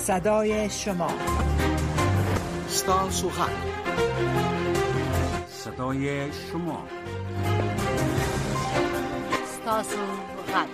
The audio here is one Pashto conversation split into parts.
صدای شما. ستاسو غږ صدای شما. ستاسو غږ.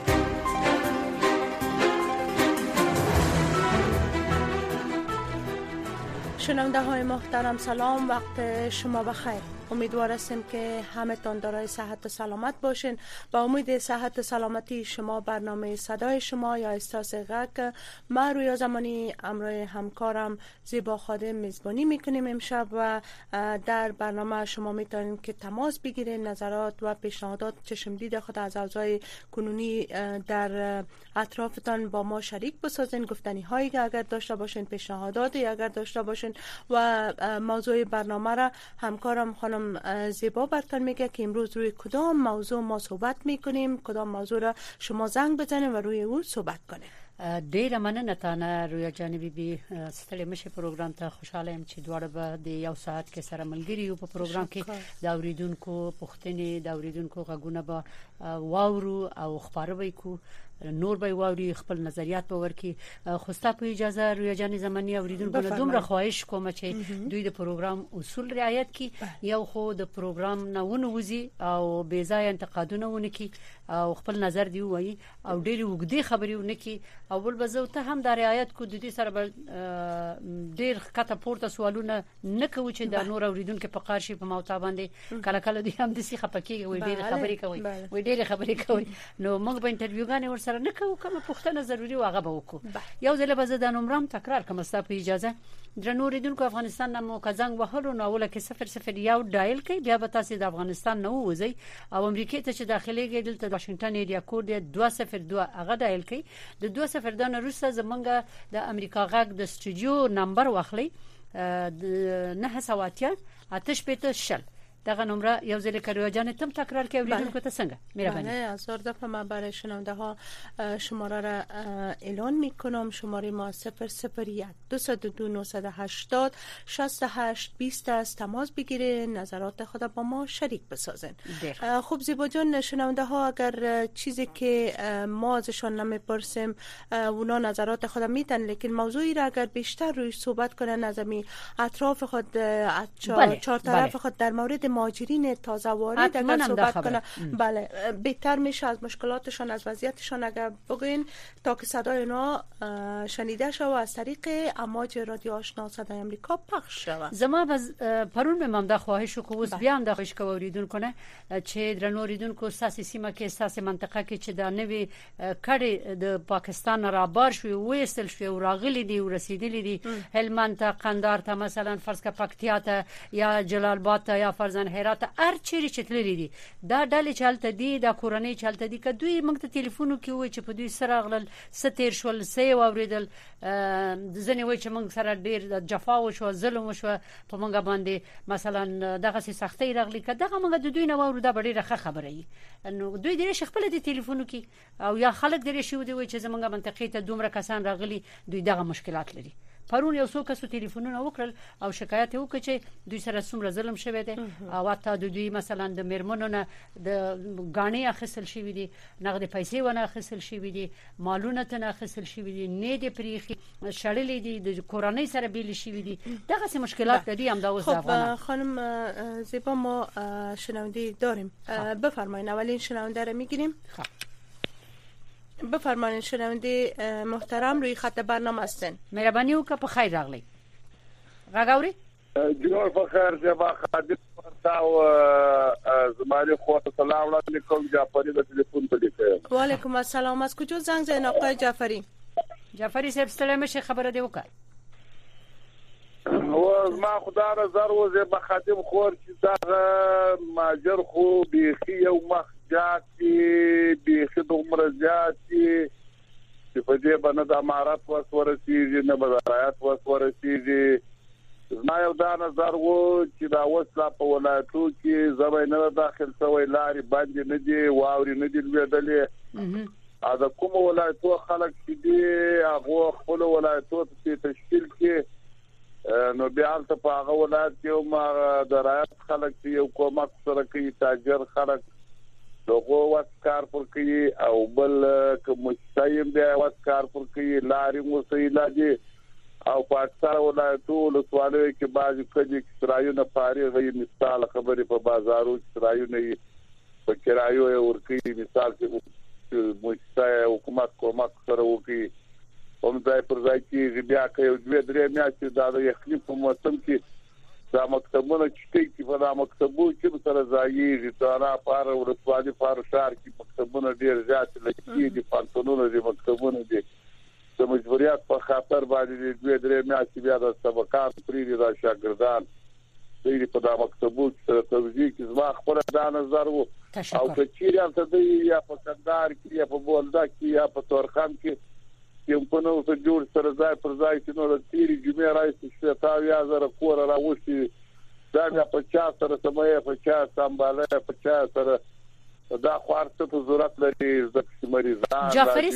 شنونده های محترم سلام، وقت شما بخیر. امیدوار هستیم که همتان دارای صحت و سلامت باشین. با امید صحت و سلامتی شما برنامه صدای شما یا استاس غږ ما رویا زمانی امروز همکارم زیبا خادم میزبانی میکنیم امشب و در برنامه شما میتونید که تماس بگیرید، نظرات و پیشنهادات چشم دید خود از اعضای کنونی در اطرافتان با ما شریک بسازین. گفتنی هایی که اگر داشته باشین، پیشنهاداتی اگر داشته باشین و موضوع برنامه را همکارم خانم زیبا برتان میگه که امروز روی کدام موضوع ما صحبت میکنیم، کدام موضوع را شما زنگ بزنید و روی اون صحبت کنید. ډیره مننه تانه رویا جانبی بي ستړي مشه پروګرام ته خوشاله يم چې دواړه به د یو ساعت کې سره ملګری یو په پروګرام کې د اوریدونکو پوښتنې د اوریدونکو غږونه به واورو او خبرې وکړو، نور به واوري، خپل نظریات به ورکي. خو ستاسو په اجازه رویا جان زمانی اوریدونکو له دومره خواهش کوم چې دوی د پروګرام اصول رعایت کړي، یو خو د پروګرام نه ونوځي او بې ځای انتقادونه ونه کړي او خپل نظر دی وایي او ډېری وګړي خبرې ونه کړي. او بل بزو ته هم د رعایت کو د دې سره ډېر کته پورته سوالونه نه کوي چې د نور اوریدونکو په قارشي په موضوع باندې کله کله دي هم د سي خپکیږي وي ډېر خبرې کوي وي ډېر خبرې کوي. نو موږ به انټرویوګانې ورسره نه کوو، کومه پوښتنه ضروری واغه به وکړو. یو ځل به زه د نمبرم تکرار کوم ستاسو په اجازه. درنو اوریدونکو افغانستان نامو کزنګ وهلو نو اوله کې 001 ډایل کوي، بیا به تاسو د افغانستان نه وځي او امریکای ته چې داخليږي دلته واشنگټن ایریا کوډ 202 هغه ډایل کوي. د 202 نه وروسته زمونږ د امریکا غږ د استودیو نمبر واخلي 980 آتش پته شل. دغه نمره یو ځل کړو جان تم تکرار کوي اوریدونکو ته څنګه مهرباني. هزار دفعه من برای شنونده ها شماره را اعلان میکنم. شماره ما 001 202 980 68 20 است. تماس بگیرید، نظرات خود با ما شریک بسازین. خب زیبا جان، شنونده ها اگر چیزی که ما ازشان نمیپرسیم اونا نظرات خود میدن، لیکن موضوعی را اگر بیشتر روی صحبت کنن از می اطراف خود چهار طرف خود در مورد مهاجرین تازه وارد اگر صحبت کنه، بله بهتر میشه. از مشکلاتشان، از وضعیتشان اگر بگوین تا که صدای اونا شنیده شود و از طریق امواج رادیو آشنا صدای امریکا پخش شود. زما پرون مم د خواهش کو اوس بیا هم د خواهش کوریدون کنه چې درنو اوریدونکو ساسي سیمه کې ساسي منطقه کې چې د نوې کړي د پاکستان را بار شو وېستل شو راغلي دي او رسیدلي دي هلمند ته، قندهار ته، مثلا فرض کا پکتیا ته یا جلال آباد ته یا فرزن هرات هر چیرې چتللی دي دا ډلې چلته دي، دا کورنۍ چلته دي. که دوی موږ ته ټلیفون کوي چې په دوی سره غلل ستیر شول سې اوریدل ځنې وای چې موږ سره ډیر جفا او شو ظلم او شو په موږ باندې مثلا دغه سختۍ راغلي، که دغه موږ د دوی نه وورو دا ډیره خبره ای. نو دوی ډیر خپل د ټلیفون کوي او یا خلک ډیر شي دوی چې زمونږ منطقې ته دومره کسان راغلي دوی دغه مشکلات لري. پرون یو څو کسو ټلیفونونه وکړل او شکایت وکړ چې دوی سره څومره ظلم شوی دی او حتی دوی مثلا د میرمنو نه د غاڼې اخیستل شوی دي، نغد پیسې ونه اخیستل شوی دي، مالونه ته اخیستل شوی دي، نه د پریخي شړلې دي، د کورنۍ سره بیل شوی دي. دغه څه مشکلات دي هم دا اوس افغان. خانم زیبا ما شنونده داریم، بفرمایید اولین شنونده رو میگیریم. بفرمایید شنونده محترم روی خط برنامه هستین. مهربانی وکړه په خیر راغلی. غاغوري جنور فخر جبا خادم تاو زمانی خو سلام علیکم جعفری د تلیفون په لیکه. و علیکم السلام. از کجا زنگ زدین آقای جعفری؟ جعفری صاحب سلام شه خبره دی وکړه. و ما خدا را زر و زبا خادم خور چې دا ماجر خو بیخي یو مخ جاتي بیخي د عمر جاتي چې په دې باندې د امارات ورسیږي نه بدرایات ورسیږي. زما یو دا نظر و چې دا وسله په ولایتو کې زوی نه داخل شوی لاري باندې نه دی واوري نه دی ویدلې. دا کوم ولایتو خلک چې دی هغه خپل ولایتو ته تشکیل کې نو بیا ته په هغه ولایت کې ما د رایت خلک یو کومک سره کوي تاجر خلک دغه واسکار پر کوي او بل کوم مستایم بیا واسکار پر کوي لارې موسیلا دي او پاکستان ولایتونو سوالو کې بعضی کدي کرایونه فارغ وي مثال خبرې په بازارو کرایونه په کرایو ورکی مثال کې مستای حکومت کومک سره وکي هم ځای پر ځای کې بیا کوي 2-3 میاشتې دا یخني په موسم کې دا مکتبونه چې په دا مکتبو کې سره ځایي ځانا پر ورسوالي پر شهر کې مکتبونه ډیر زیات لکه دي پانتونونه دي مکتبونه دي د مجبوریت په خاطر باندې 2-3 میاشتې بیا د سبقات پرې د شاګردان دوی په دا مکتبو سره توجیه کې زما خپل دا نظر وو او کچيري ته دی یا په کندهار کې یا په بولدا کې یا په تورخم کې یم په نو څه جوړ سره ځای پر ځای چې نو د تیری جمعې راځي چې تاسو یا زره کور راوستي دا بیا 50 سره سمې 50 سمباله 50 سره دا خوارته په ضرورت لري ځکه مریضان جعفری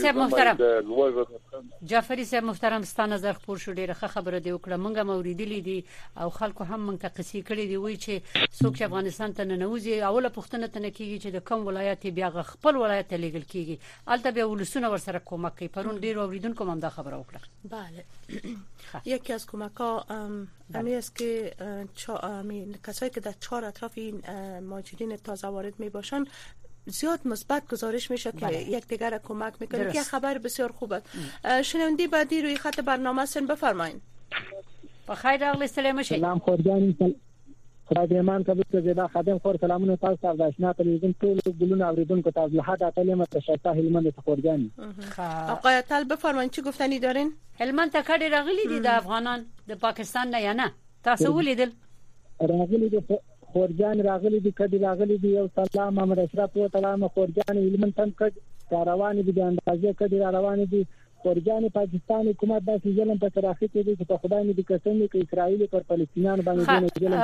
صاحب محترم ستانه نظر خبر شو ډیره خبره دی وکړه مونږه موریدلې دي او خلکو هم مونږ ته قصې کړې دي وای چې څوک چې افغانستان ته ننوځي اوله پښتنه ته کیږي چې د کوم ولایت بیا خپل ولایت لګل کیږي البته به ولسونه ورسره کومک کوي پرون ډیر اوریدونکو هم دا خبره وکړه بله یکی از کمک‌ها همین است که کسایی که در 4 اطراف این مهاجرین تازه وارد میباشند زیاد مثبت گزارش میشه که یکدیگر را کمک میکنه که خبر بسیار خوب است. شنونده بعدی روی خط برنامه هستن بفرمایید. بخیر راغلی سلام شید. سلام خورجان خدایمان کبیر زیبا خادم خور سلامونه تاسو ته آشنا تلویزیون ټول ګلونه اوریدونکو تاسو له حدا تعلیم ته شتا هلمند ته خورجان. آقای تل بفرمایید چی گفتنی دارین؟ هلمند ته کډی راغلی دي د افغانان د پاکستان نه یا نه تاسو ولیدل؟ راغلی دي خورجان راغلی دي کډی راغلی دي یو سلام محمد اشرف و سلام خورجان هلمند تم کډ روان دي د اندازې کډی روان دي خورجان پاکستان حکومت داسې ظلم په تراخي کې دي چې په خدای نه دي قسم کې اسرائیل پر فلسطینیان باندې ظلم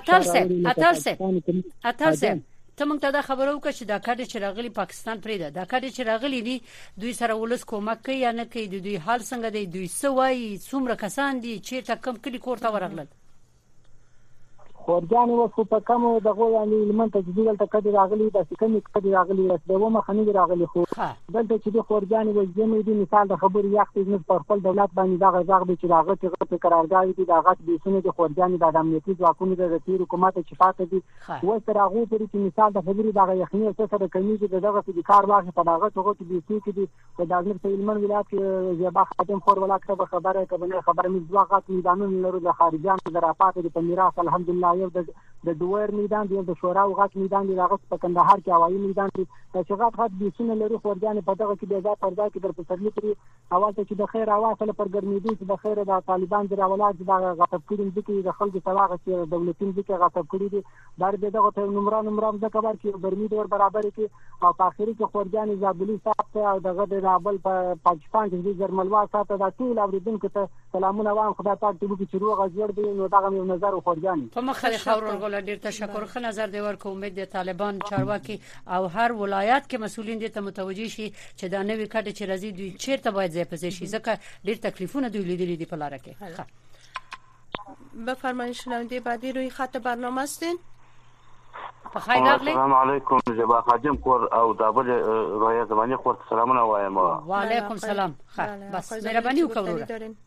اتل ته موږ ته دا خبرو وکړه چې دا کډی چې راغلی پاکستان پرې ده دا کډی چې راغلی دي دوی سره ولس کومک کوي یا نه کوي دوی حال څنګه دی دوی سوای څومره کسان دي چې تا کم کلی کوړه ورغلل خورجان وسو په کوم دغه باندې علمن تجدید ته کډی راغلی د سکمې کډی راغلی دغه مخنی راغلی خو دلته چې د خورجان وځمې دي مثال د خبر یاخت نه پر خپل دولت باندې دا غږ به چې راغلی چې قرارداد دي دا غږ به سونه د خورجان د امنیتي ځواکونو د تیر حکومت چې فاته دي و سره هغه پرې چې مثال د خبري دا یخنی سره کوي چې دغه د کار واخې په دغه څنګه چې دي چې د دازمر په علمن ولایت کې زیبا خاتم خور ولایت خبره کوي خبره مې ځواکات میدانونو لرو د خارجان د رافات د میراث الحمدلله یو د دویر میدان دی د شورا او غټ میدان دی هغه په کندهار کې هوایي میدان دی چې غټ د سینې لري خورجان په دغه کې د ځای پر ځای کې در په ترلي پرې حواله چې د خیر اواصله پر ګرمېدو چې د خیر د طالبان د اولاد د غټب کړي د خلکو تواغه چې دولتین دي کې غټب کړي دي در دغه ته نمبر د کبر کې ګرمي دور برابر کې او په اخر کې خورجان زابلی صاحب او دغه د رابل په پاکستان کې د جرملوا ساته د ټول اوریدونکو ته سلامونه وایم خدای پاک دې چې روغ جوړ دی نو دغه نظر خورجان په مخه خبرګول ډیر تشکر خو نظر دی ورکو امید د طالبان چارواکي او هر ولایت کې مسؤلین دي ته متوجي شي چې دا نوې کډه چې راځي دوی چیرته باید ځای پځې شي ځکه ډیر تکلیفونه دوی لیدلې دي په لار کې بفرمایئ شنونده بعدی روی خط برنامه هستین السلام علیکم جبا خادم کور او دابل رویا زمانی خور سلامونه وایم وعلیکم سلام بس مهرباني وکړئ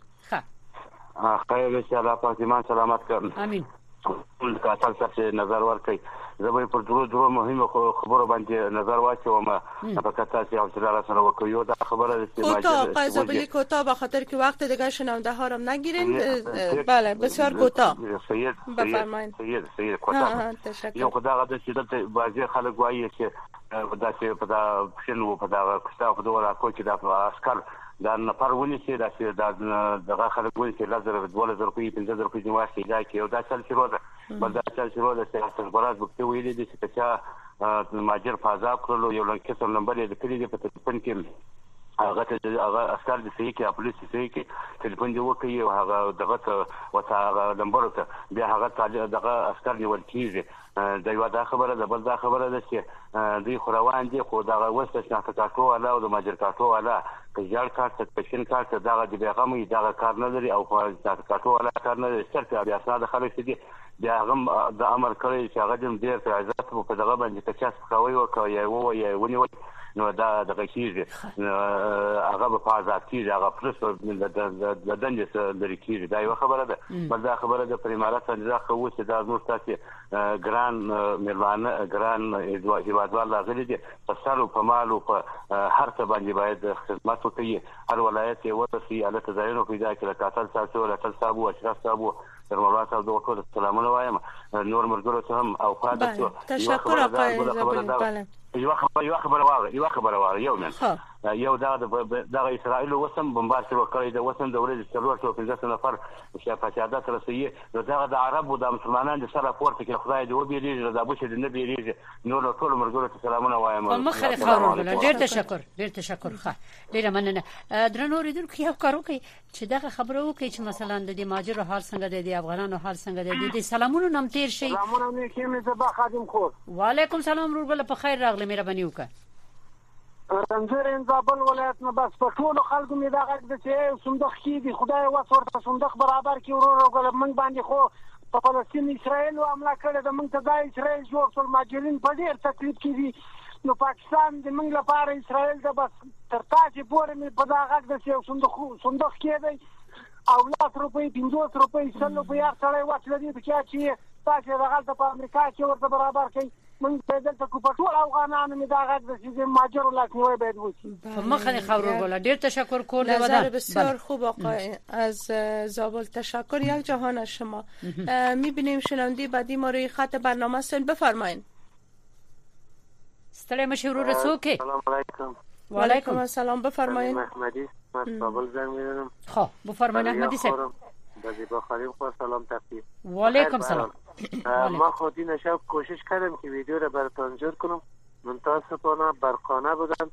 خیر ان شاء الله پاکستان سلامت کړم امين کا تاسو نظر ورکړئ زه به پر درو مهمه خبرو باندې نظر واچوم په کتا چې او سره سره وکړو دا خبره ده چې قایزابلی کوتا به خاطر که وقت دیگه شنونده ها رو نگیرین بله بسیار کوتا بفرمایید سید کوتا یو خدای غد چې د بازي خلک وایي چې دا چې په دا شنو په دا کستا په دوه راکو چې دا اسکر دا نفر ونی چې دا دغه خلک ونی چې لازم 2000 روپۍ 5000 روپۍ نیواسي دا کې یو دا چل شروع ده بل دا چل شروع ده چې استخبارات وکړي ویلي دي چې چې ماجر فازا کړلو یو لنکه سم نمبر یې د کلی په تلیفون کې هغه اسکر د سې کې پولیس سې کې ټلیفون دی وکړي او هغه دغه وتا نمبر ته بیا هغه دغه اسکر نیول کیږي دا یو دا خبره ده بل دا خبره ده چې دوی خروان دي خو دا وسته شناخت کاټو والا او د ماجر کاټو والا کجال کارت پېشن کارت دا د بیغمې دا کار نه لري او شناخت کاټو والا کار نه لري صرف بیا اسناد خلک دي بیا هغه د امر کړی چې هغه دې ډیر په عزت په دغه باندې تکاس کوي او کوي او ونی نو دا د غشيږي هغه په آزاد کیږي هغه پرس د دندې سره لري کیږي دا یو خبره ده بل دا خبره ده پر امارات باندې خو چې دا نور تاسو ګران مېلمانه ګران هیوادوال راغلي دي په سر او په مال او په هر څه باندې باید خدمت وکړي هر ولایت یې ورسي الته ځایونو پیدا کړي کاتل تاسو ولته صاحب او اشرف صاحب درموات او دوه ټول سلامونه وایم نور مرګرو ته هم او فاده تشکر آقای زابل یو خبره واره یو من یو دا اسرائیل وسم بمبار شروع کړی د وسم د ورځې 415 نفر چې فسادات رسېږي نو دا د عربو د مسلمانانو د سره پورته کې خدای دې وبېریږي دا بشه د نبی ریږي نور ټول مرګرو ته سلامونه وایم مخه خبرو ډېر تشکر ښه ډېر مننه درنو ریدونکو یو کارو کوي چې دا خبرو کوي چې مثلا د ماجر حال څنګه دی د افغانانو حال څنګه دی د سلامونو نام تیر شي سلامونه مې کېمه زبا خادم خور وعلیکم سلام ورور بل په خیر راغله مهرباني وکړه رنځر انزابل ولایت نه بس په ټول خلکو می دا غږ د چې صندوق کې دی خدای وسورته صندوق برابر کې ورور وګل من باندې خو په فلسطین اسرائیل حمله کړې ده من ته دا اسرائیل جوړ ټول ماجرین په ډیر تکلیف کې دي نو پاکستان د من لپاره اسرائیل ده بس تر تاسو پورې می په دا غږ د چې صندوق کې دی او 100 روپۍ 50 روپۍ 100 روپۍ هر څړې واچل دي چې تاسو راغله په امریکا کې ورته برابر کړئ من دلته کو په ټول افغانانو می دا غږ د چې ماجر لکنوي باید وشي مخه خبرو بوله ډیر تشکر کول نظر بسیار خوب آقای از زابل تشکر یک جهان از شما میبینیم شنونده بعدی ما روی خط برنامه هستن بفرمایید سلام مشهور رسوکه سلام علیکم و علیکم السلام بفرمایید احمدی من زابل زنگ میزنم خب بفرمایید احمدی صاحب با خانم خود سلام تقدیم و علیکم سلام ما خود این شب کوشش کردم که ویدیو را براتون جور کنم متاسفانه برقانه بودن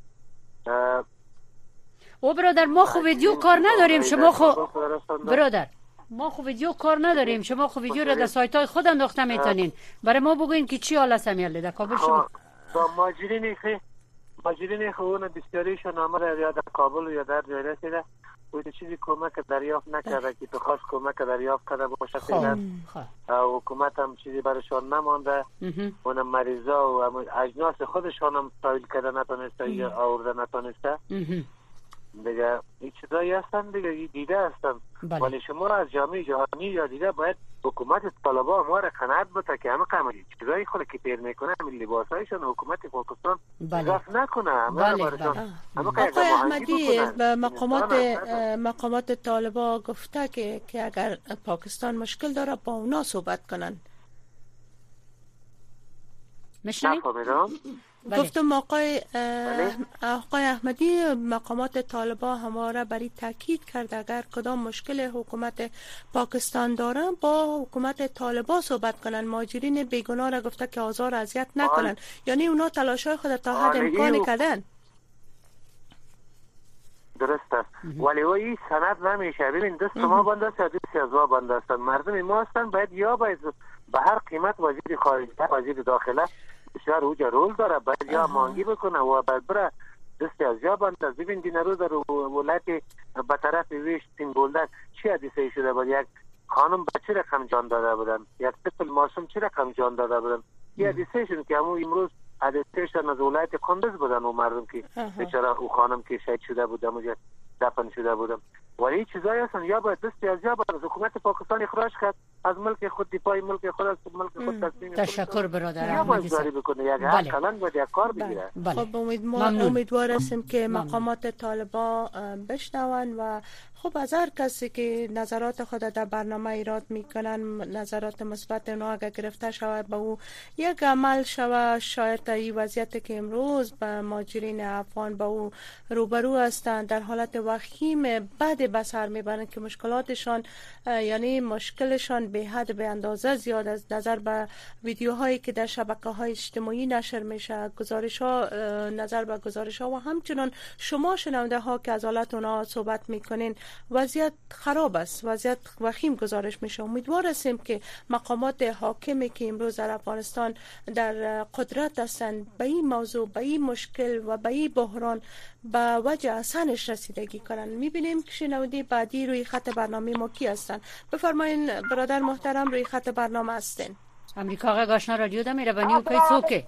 او برادر ما خو ویدیو کار نداریم شما خو برادر ما خو ویدیو کار نداریم شما خو ویدیو را در سایت های خود انداخته میتونین برای ما بگوین که چی حالا سمیاله در کابل شما با ماجرین خونه بسیاریشون آمده یا در کابل یا در جای رسیده و چیزی کمک دریافت نکرده که تو خواست کمک دریافت کرده باشه فعلا حکومت هم چیزی برشان نمانده اونم مریضا و اجناس خودشان هم تحویل کرده نتونسته یا آورده نتونسته دیگه این چیزایی هستن دیگه دیده هستن ولی شما از جامعه جهانی یا دیده باید حکومت طالبان ما را قناعت بده که همه قمری چیزایی خود که پیر میکنه همین لباسایشون حکومت پاکستان اضافه نکنه آقای احمدی به مقامات طالبان گفته که اگر پاکستان مشکل داره با اونا صحبت کنن مشنید؟ گفتم آقای احمدی مقامات طالبان همواره برای تاکید کرد اگر کدام مشکل حکومت پاکستان داره با حکومت طالبان صحبت کنن ماجرین بیگناه را گفته که آزار اذیت نکنن یعنی اونا تلاشای خود تا حد امکان کردن درسته ولی این سند نمیشه ببین دست ما بند است یا دست از ما بند است مردم ما هستن باید به هر قیمت وزیر خارجه وزیر داخله بسیار اوجا رول داره باید یا مانگی بکنه و باید بره دست از یا بند است ببین دینارو در ولایت به طرف ویش تینگولدن چی حدیثه شده بود یک خانم بچه رقم جان داده بودن یک طفل معصوم چی رقم جان داده بودن یه حدیثه شد که همون امروز حدیثه از ولایت قندوز بودن و مردم که بیچاره او خانم که شهید شده بود اونجا دفن شده بودن ولی چیزایی هستن یا باید دست از یا باید حکومت پاکستان اخراج کرد از ملک خود دفاع ملک خود از ملک خود تصمیم تشکر برادر احمدی صاحب بکنه یک کلان باید یک کار بگیره خب امیدوار هستیم که مقامات طالبان بشنون و خب از هر کسی که نظرات خود در برنامه ایراد میکنن نظرات مثبت اونا اگر گرفته شود به او یک عمل شود شاید این وضعیت که امروز به ماجرین افغان به او روبرو هستند در حالت وخیم بعد بسر میبرند که مشکلاتشان یعنی مشکلشان به حد به اندازه زیاد از نظر به ویدیوهایی که در شبکه‌های اجتماعی نشر میشه گزارش‌ها نظر به گزارش‌ها و همچنان شما شنونده ها که از حالت اونا صحبت میکنین وضعیت خراب است، وضعیت وخیم گزارش میشه. امیدوار هستیم که مقامات حاکمی که امروز در افغانستان در قدرت هستند به این موضوع، به این مشکل و به این بحران به وجه احسنش رسیدگی کنند. میبینیم که شنونده بعدی روی خط برنامه ما کی هستند. بفرمایین برادر محترم، روی خط برنامه هستین. امریکا غږ آشنا رادیو د مهرباني وکړئ څوک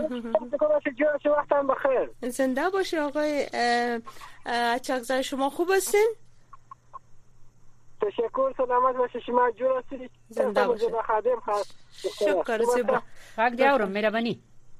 زنده باشه آقای چغزای، شما خوب هستین؟ تشکر، سلامت باشه، شما جور هستید؟ زنده باشه، خادم خاص. شکر زیبا. غږ دی اورم مهرباني.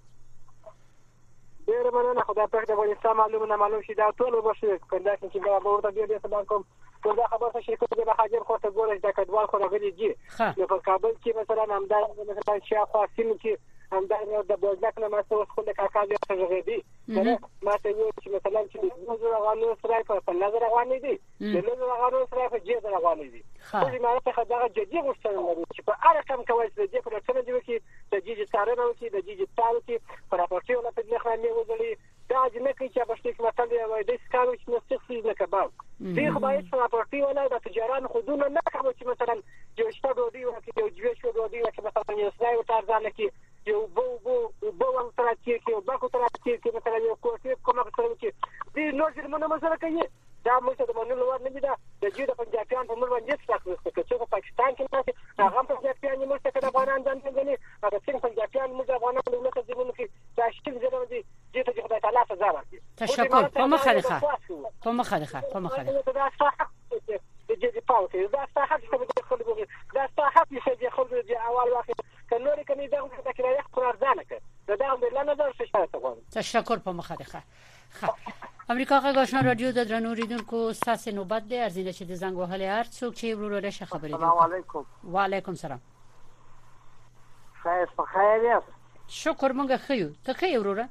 ډیر مننه، خدای پاک د افغانستان معلوم شي دا ټول وبښي کنده چې دا به ورته بیا سلام کوم. دا خبره چې کوم د حاجر خو ته ګورې د کډوال خو راغلي دي نو په کابل کې مثلا همدار مثلا شاخوا سیم کې همدار د بوزلک نه ماسه خو د کاکا دی څنګه دی ما ته یو چې مثلا چې د نظر غانو سره په نظر غوانې دي د نظر غانو سره په جې سره غوانې دي خو ما ته خدای جدي غوښتنه لري چې په اړه کم کوي چې د دې په څیر دی چې د جې څارنه وکړي د جې تاو کې پر راپورټي ولا په دغه نه وځلي دا چې نه کوي چې په شته کې مثلا وای د سکارو چې نستخي نه کباب دی خو باید په راپورټي ولا د تجاران خودونه نه کوي چې مثلا یو شته دوی ورکه یو جوړ شو دوی ورکه مثلا یو سلای وتارځانه کې یو بو تراتیه کې باکو تراتیه کې مثلا یو کوټه کومه څه چې دی نو چې موږ مسله کوي دا موږ د منلو ور نه دي دا د جې د پنجابیان په موږ باندې څه چې په پاکستان کې نه هغه پنجابیان موږ څخه د افغانان ځان نه هغه څنګه پنجابیان موږ افغانان له لکه زمونږ کې دا شکل زره دي چې ته خدای تعالی سزا ورکړي. تشکر. په مخالفه دا صح د جې پاوته دا صح چې د خلکو دا صح چې د خلکو د اول وخت کنوري کني دا د کرایه قرار ځانه کړ دا هم له نظر څخه غواړم. تشکر. په مخالفه امریکا غږ آشنا رادیو د درنو ریدونکو ساس نوبت دی ارزینه چې د زنګ وهلې هر څوک چې وروره شه خبرې دي. السلام علیکم. وعلیکم سلام. خیر په خیر یاست؟ شکر مونږ خیو ته خیر وروره.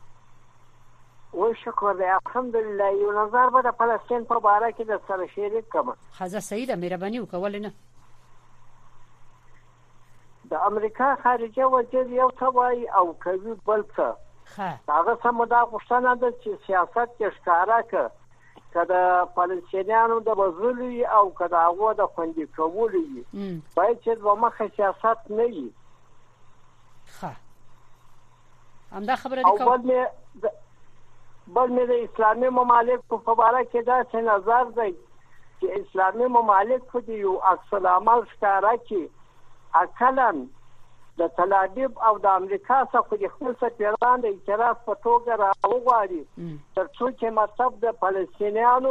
و شکر دی الحمدلله. یو نظر به د فلسطین په اړه کې د سره شریک کوم. خزه سیده مهرباني وکول نه. د امریکا خارجه وزیر یو څوای او کوي بل څه. هغه سم دا غوښتنه ده چې سیاست کې ښکارا کړه فلسطینیانو د وزولي او کدا هغه د خوندې کولې باید چې د مخه سیاست نه وي. همدا خبره دي کوم. بل مې د اسلامي ممالک په اړه کې دا څه نظر دی چې اسلامي ممالک خو دې یو عکس العمل ښکارا کړي اکلن د تل ابیب او د امریکا څخه د خپل سفیران د اعتراف په توګه راوغواړي ترڅو چې مطلب د فلسطینیانو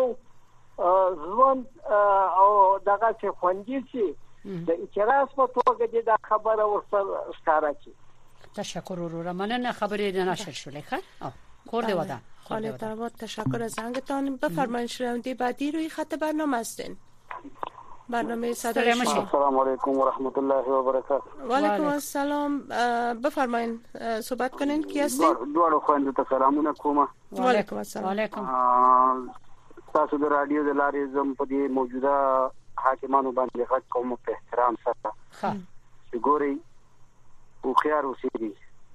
ژوند او دغه څه خوندي شي د اعتراف په توګه د خبره ورسره ښکارا کړي. تشکر وروره مننه خبرې نه نشر شولې ښه کور دی ودا خاله ترابط. تشکر از زنگتان. بفرمایید شنونده بعدی روی خط برنامه هستین. برنامه صدای شما. السلام علیکم و رحمت الله و برکاته. و علیکم السلام. بفرمایید صحبت کنین. کی هستین؟ دوړو خويندو ته سلامونه کوم. و علیکم السلام. وعلیکم. تاسو د رادیو د لارې زم په دې موجوده حاکمانو باندې غږ کوم په احترام سره. چې ګوري او خيار اوسېږي.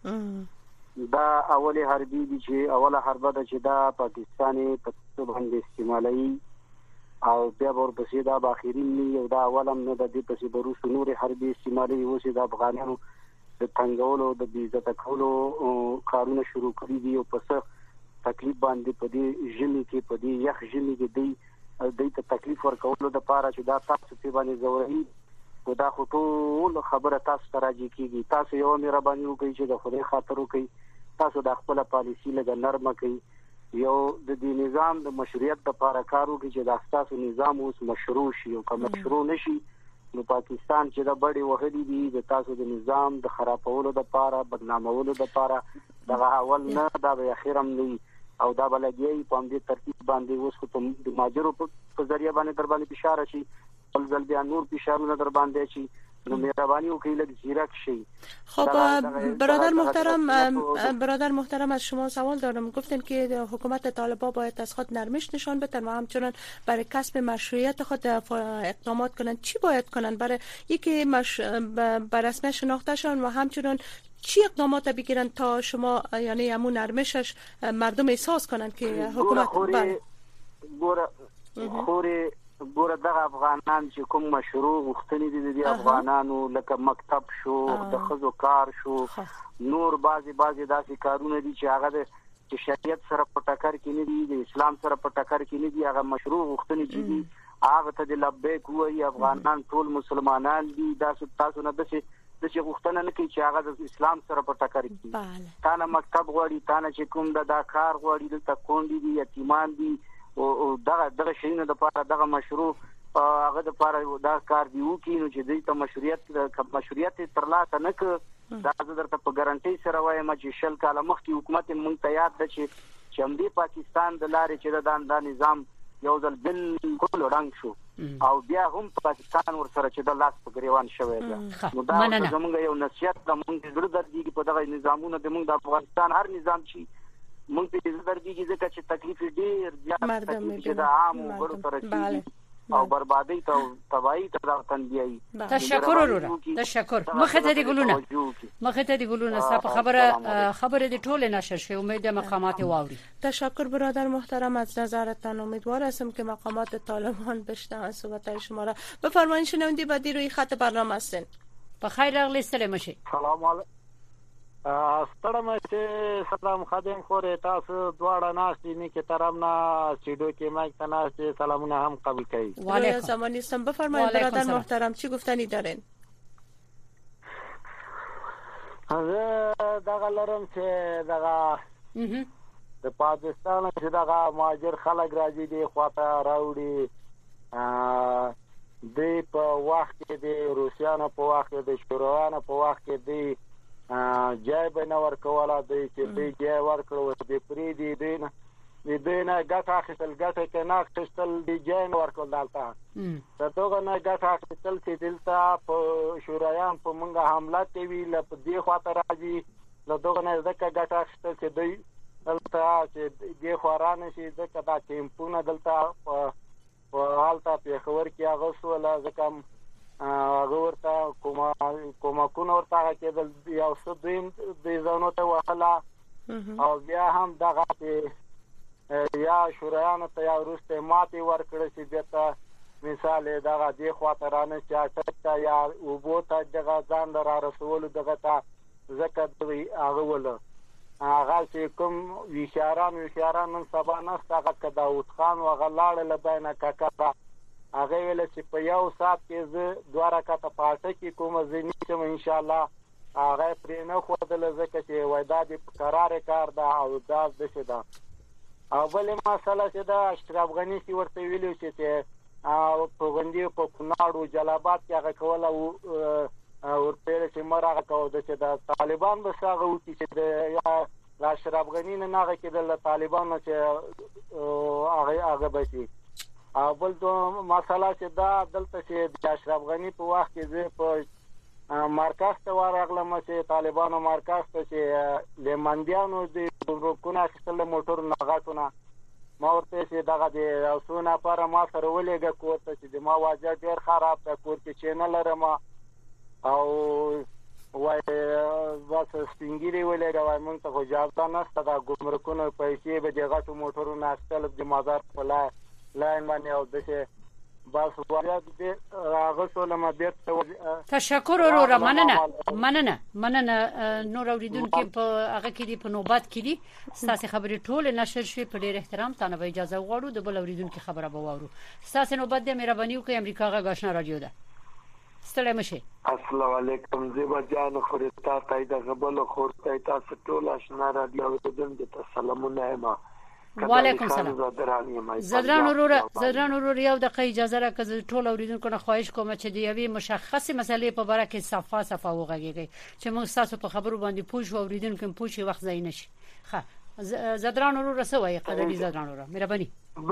دا اوله حربي دي چې اوله حربه ده چې دا پاکستاني په باندې استعمالي او بیا ورپسې دا باخرین نه یو دا اولم نه د دې پسې بروس نور حربي استعمالي اوسې د افغانانو د تنګولو د بیزت کولو کارونه شروع کړی دي او پس تکلیف باندې په دې ژمي کې په دې یخ ژمي کې د تکلیف ورکولو د پاره چې دا تاسو په باندې زوري او دا خو ټول خبره تاسو ته راځي کیږي. تاسو یو مهرباني وکړئ چې د خدای خاطر وکړئ تاسو د خپل پالیسی لګ نرمه کړئ یو د دې نظام د مشروعیت لپاره کار وکړي چې د تاسو نظام اوس مشروع شي او کوم مشروع نشي نو پاکستان چې د بڑی وحدي دي د تاسو د نظام د خرابولو لپاره بدنامولو لپاره دغه اول نه دا به اخیرم نه او دا بلګي په دې ترتیب باندې اوس کوم د ماجرو په ذریعہ باندې در باندې اشاره شي بل ځل بیا نور اشاره در باندې شي نو مهربانی وکړئ لږ زیرک شي. خب برادر محترم از شما سوال دارم. گفتن که حکومت طالبان باید از خود نرمش نشان بدن و همچنان برای کسب مشروعیت خود اقدامات کنند. چی باید کنند برای یکی بر رسمیت شناخته شون و همچنان چی اقدامات بگیرن تا شما یعنی همون نرمشش مردم احساس کنند که حکومت خوره ګوره دغه افغانان چې کوم مشروع غوښتنې دي د افغانانو لکه مکتب شو د ښځو کار شو نور بعضي داسې کارونه دي چې هغه د شریعت سره په ټکر کې نه دي د اسلام سره په ټکر کې نه دي هغه مشروع غوښتنې چې دي هغه ته د لبیک وایي افغانان ټول مسلمانان دي تاسو نه د چې غوښتنه نه کوي چې هغه د اسلام سره په ټکر کې تا نه مکتب غواړي تا نه چې کوم د کار غواړي دلته کونډې دي یتیمان دي او دغه شیونه د لپاره دغه مشروع هغه د لپاره دا کار دی وکړي نو چې دوی ته مشروعیت ترلاسه نه کړ دا زه درته په ګارانټي سره وایم چې شل کاله مخکې حکومت موږ ته یاد ده چې همدې پاکستان د لارې چې دا نظام یو ځل بالکل ړنګ شو او بیا هم پاکستان ورسره چې د لاس په ګریوان شوی دی نو دا زموږ یو نصیحت ده موږ زړه دردېږي په دغه نظامونو د موږ د افغانستان هر نظام چې موږ په زړه دردېږي ځکه چې تکلیف ډېر زیات چې د عام وګړو سره کېږي او بربادي ته تباہي ته راځن بیاي تشکر ورور تشکر مخه دې ګلونه صاحب خبره دې ټوله نشر شي امید مقامات واوري تشکر برادر محترم از نظرتان امیدوار هستم که مقامات طالبان بشنوند صحبت‌های شما را بفرمایید شنونده بعدی روی خط برنامه هستین بخیر راغلی سلام شي سلام علیکم ستړم چې سلام خادم خورې تاسو دواړه ناشتي نه کې ترامنا سټډیو کې مایک تناسته سلامونه هم قبول کړئ وعلیکم السلام نیستم بفرمایید برادر محترم چی گفتنی دارین دغه لرم چې دغه د پاکستان چې دغه مهاجر خلک راځي دی خواته راوړي د په وخت کې د روسیانو په وخت کې د شورویانو په وخت کې د جای به نه ورکوله دوی چې دوی جای ورکړو د پرې دی نه ګټه اخیستل ګټه کې نه اخیستل د جای نه ورکول دلته د دغه نه ګټه اخیستل چې دلته په شورویان په مونږه حمله کوي له دې خواته راځي له دغه نه ځکه ګټه اخیستل چې دوی دلته چې دې خورانه شي ځکه دا کیمپونه دلته په حالته پېښور کې هغه سوله ځکه هغه ورته کومکونه ورته کېدل یو څه دویم د ځانو ته وهله او بیا هم دغه یا شورویانو ته یا وروسته ماتې ورکړه چې دته مثال دغه دې خواته رانه چې اټک ته یا اوبو ته دغه ځان را رسولو دغه ته ځکه دوی هغه ول هغه چې کوم ویشاران نن سبا نسته هغه که داود خان هغه لاړه له بینه ککره هغه ویل چې په یو ساعت کې زه 2 رکعاته پاټه کې کوم ځینی چې ان شاء الله هغه پرې نه خودل ځکه چې وای دا د قرار کار دا او دا د څه دا او بل مسله چې دا اشرف غنی چې ورته ویلو چې په غندي په کوناړو جلابات کې هغه کوله ورته چې مرغه کو د طالبان بساغه وتی چې د اشرف غنی نه هغه کې د طالبانو چې هغه بشي بل دو مسله چې دا دلته چې د اشرف غنی په وخت کې زه په مرکز ته ورغلم چې طالبانو مرکز ته چې لیمندیانو د ګمرکونه اخیستل موټر نغاتونه ما ورته چې دغه د اوسونه پر ما سره ولېګه کوته چې د ما واجه ډیر خراب تا کور کې چینل لرم او وای واسه سپینګری ولېګه وای مونږ ته اجازه نشته د ګمرکونو پیسې به د غټو موټرونو اخیستل د مازار په لاین باندې او دغه بس وایي د هغه سولمه بیرته تشکر ورور مننه نور اوریدونکو په هغه کې دی په نوبت کې دي ستاسو خبرې ټول نشر شوي په ډېر احترام تاسو به اجازه غواړو د بل اوریدونکو خبره به واورو ستاسو نوبت د مهرباني وکړئ امریکا غا غاښنا رادیو ده ستړی مشه السلام علیکم زیبا جان خورتا تای د غبل خورتا تاسو ټول آشنا رادیو د سلامونه ما وعلیکم السلام زدران ورور یو دقیقه اجازه راکړه ټول اوریدونکو نه خواهش کوم چې د یوې مشخصه مسلې په اړه کې صفه وغږیږي چې موږ تاسو په خبرو باندې پوښ او اوریدونکو پوښي وخت ځای نشي ښه زدران ورور رسوي قدرې زدران ورور مهرباني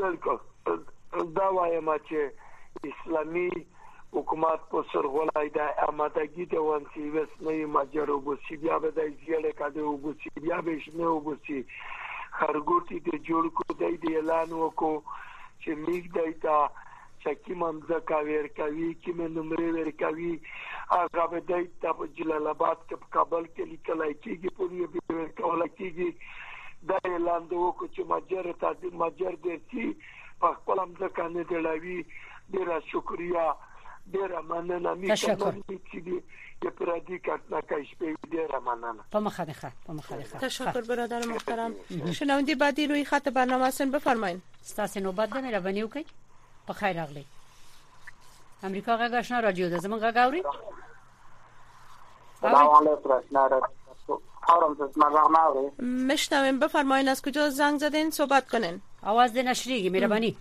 بالکل دا وایم چې اسلامي حکومت په سرغولای د امادګي د ونسی وسنی ماجرو بوسی بیا به د زیاله کده وبوسی بیا به شنه وبوسی خرګوټي د جوړ کو د اعلان وکړو چې میګ دایتا چې ممزه کا ور کوي چې نمبر ور کوي هغه به دایتا په جلال آباد کې په کابل کې لیکلای کېږي په دې ور کول کېږي دا اعلان وکړو چې ماجر درتي په خپل ممزه کنه دی لوي ډیره شکریا ډیره مننه میکنم چې دې پرادی کټنا کایش په ډیره مننه په مخه تشکر برادر محترم. شنونده بعدی روی خط برنامه هستن، بفرمایید. ستاسو نوبت ده، مهرباني وکړئ. په خیر راغلی. امریکا غږ آشنا رادیو ده، زمونږ غږ اوري؟ سلام علیکم رشنا خورم زما میشنویم، بفرمایید از کجا زنگ زدین صحبت کنین. آواز دې نشریږي، مهرباني.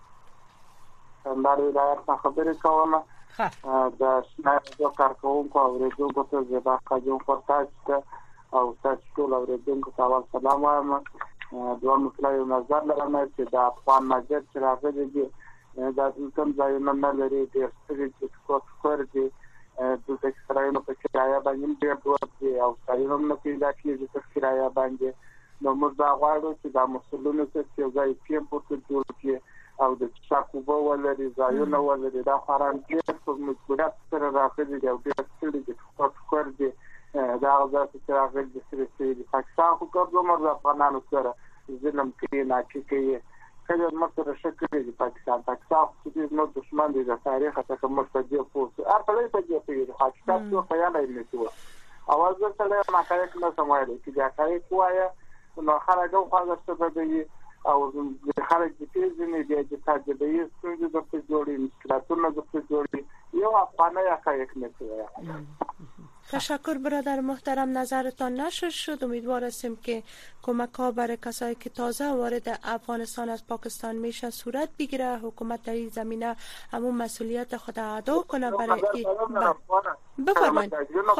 در ولایت خبرې کوم. د شنو کارکونکو اوریدونکو ته زبا قاجون پورتاج او تاسو ټول اوریدونکو ته سلام وایم. دوه مطلب نظر لرم چې د افغان مجلس چې راغلي دي دا کوم ځای نه لري د سترګې کوڅکور دي د تکرارونو په کرایه باندې ډېر دوه او ځایونه نه پیدا کیږي چې کرایه باندې نو موږ دا غواړو چې د مسؤلینو څخه یو ځای ټیم پورته جوړ کړي او د شاکوبو ولري ځایونه ولري دا خاران ډېر په مجبوریت سره راغلي دي او ډېر ستړي دي کوڅکور دي دا غواړي چې راغلي دي چې پاکستان حکومت د افغانانو سره ظلم کوي نه کوي کله مطلب شکل دي پاکستان چې نو دښمن دي د تاریخ څخه مستجیب پوسټ ارپلې ته دی په پاکستان څو خیال نه شو اواز سره ما کار نه سمایي چې دا کاری کوه نو خلک خو هغه څه دی او خلک چې پیژني دي چې تاسو د یو څه د څه جوړي مشکلاتونه د څه جوړي یو افغاني حقایق نه کوي. تشکر برادر محترم، نظرتان نشر شد. امیدوار هستیم که کمک ها برای کسایی که تازه وارد افغانستان از پاکستان میشه صورت بگیره. حکومت در این زمینه همون مسئولیت خود ادا کنه برای بفرمایید.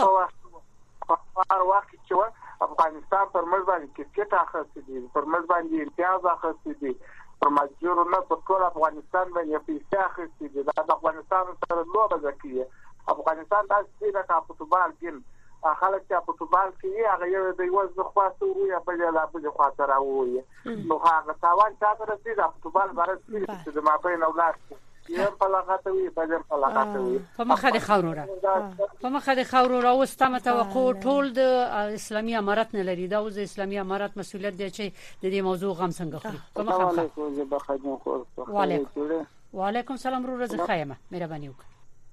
وقتی که افغانستان پر مزبانی که کت اخستی دی پر مزبانی امتیاز اخستی دی پر مجبور نه پر ټول افغانستان باندې پیسې اخستی دی دا افغانستان سره لوبه ځکیه افغانستان داسې نه کا فوتبال ګیم خلک چې فوتبال کې هغه یو د یو ځخ خاصو یا په لا په خاطر راوي نو هغه تاوان چې تر دې د فوتبال بارے چې د ما بین اولاد یې په لغاتوي په لغاتوي په مخه د خاورو او ستمه توقع ټول د اسلامي امارات نه لري. دا د اسلامي امارات مسؤلیت دی چې د دې موضوع غم څنګه خوري. په مخه وعلیکم السلام ورو خیمه مهرباني وکړه.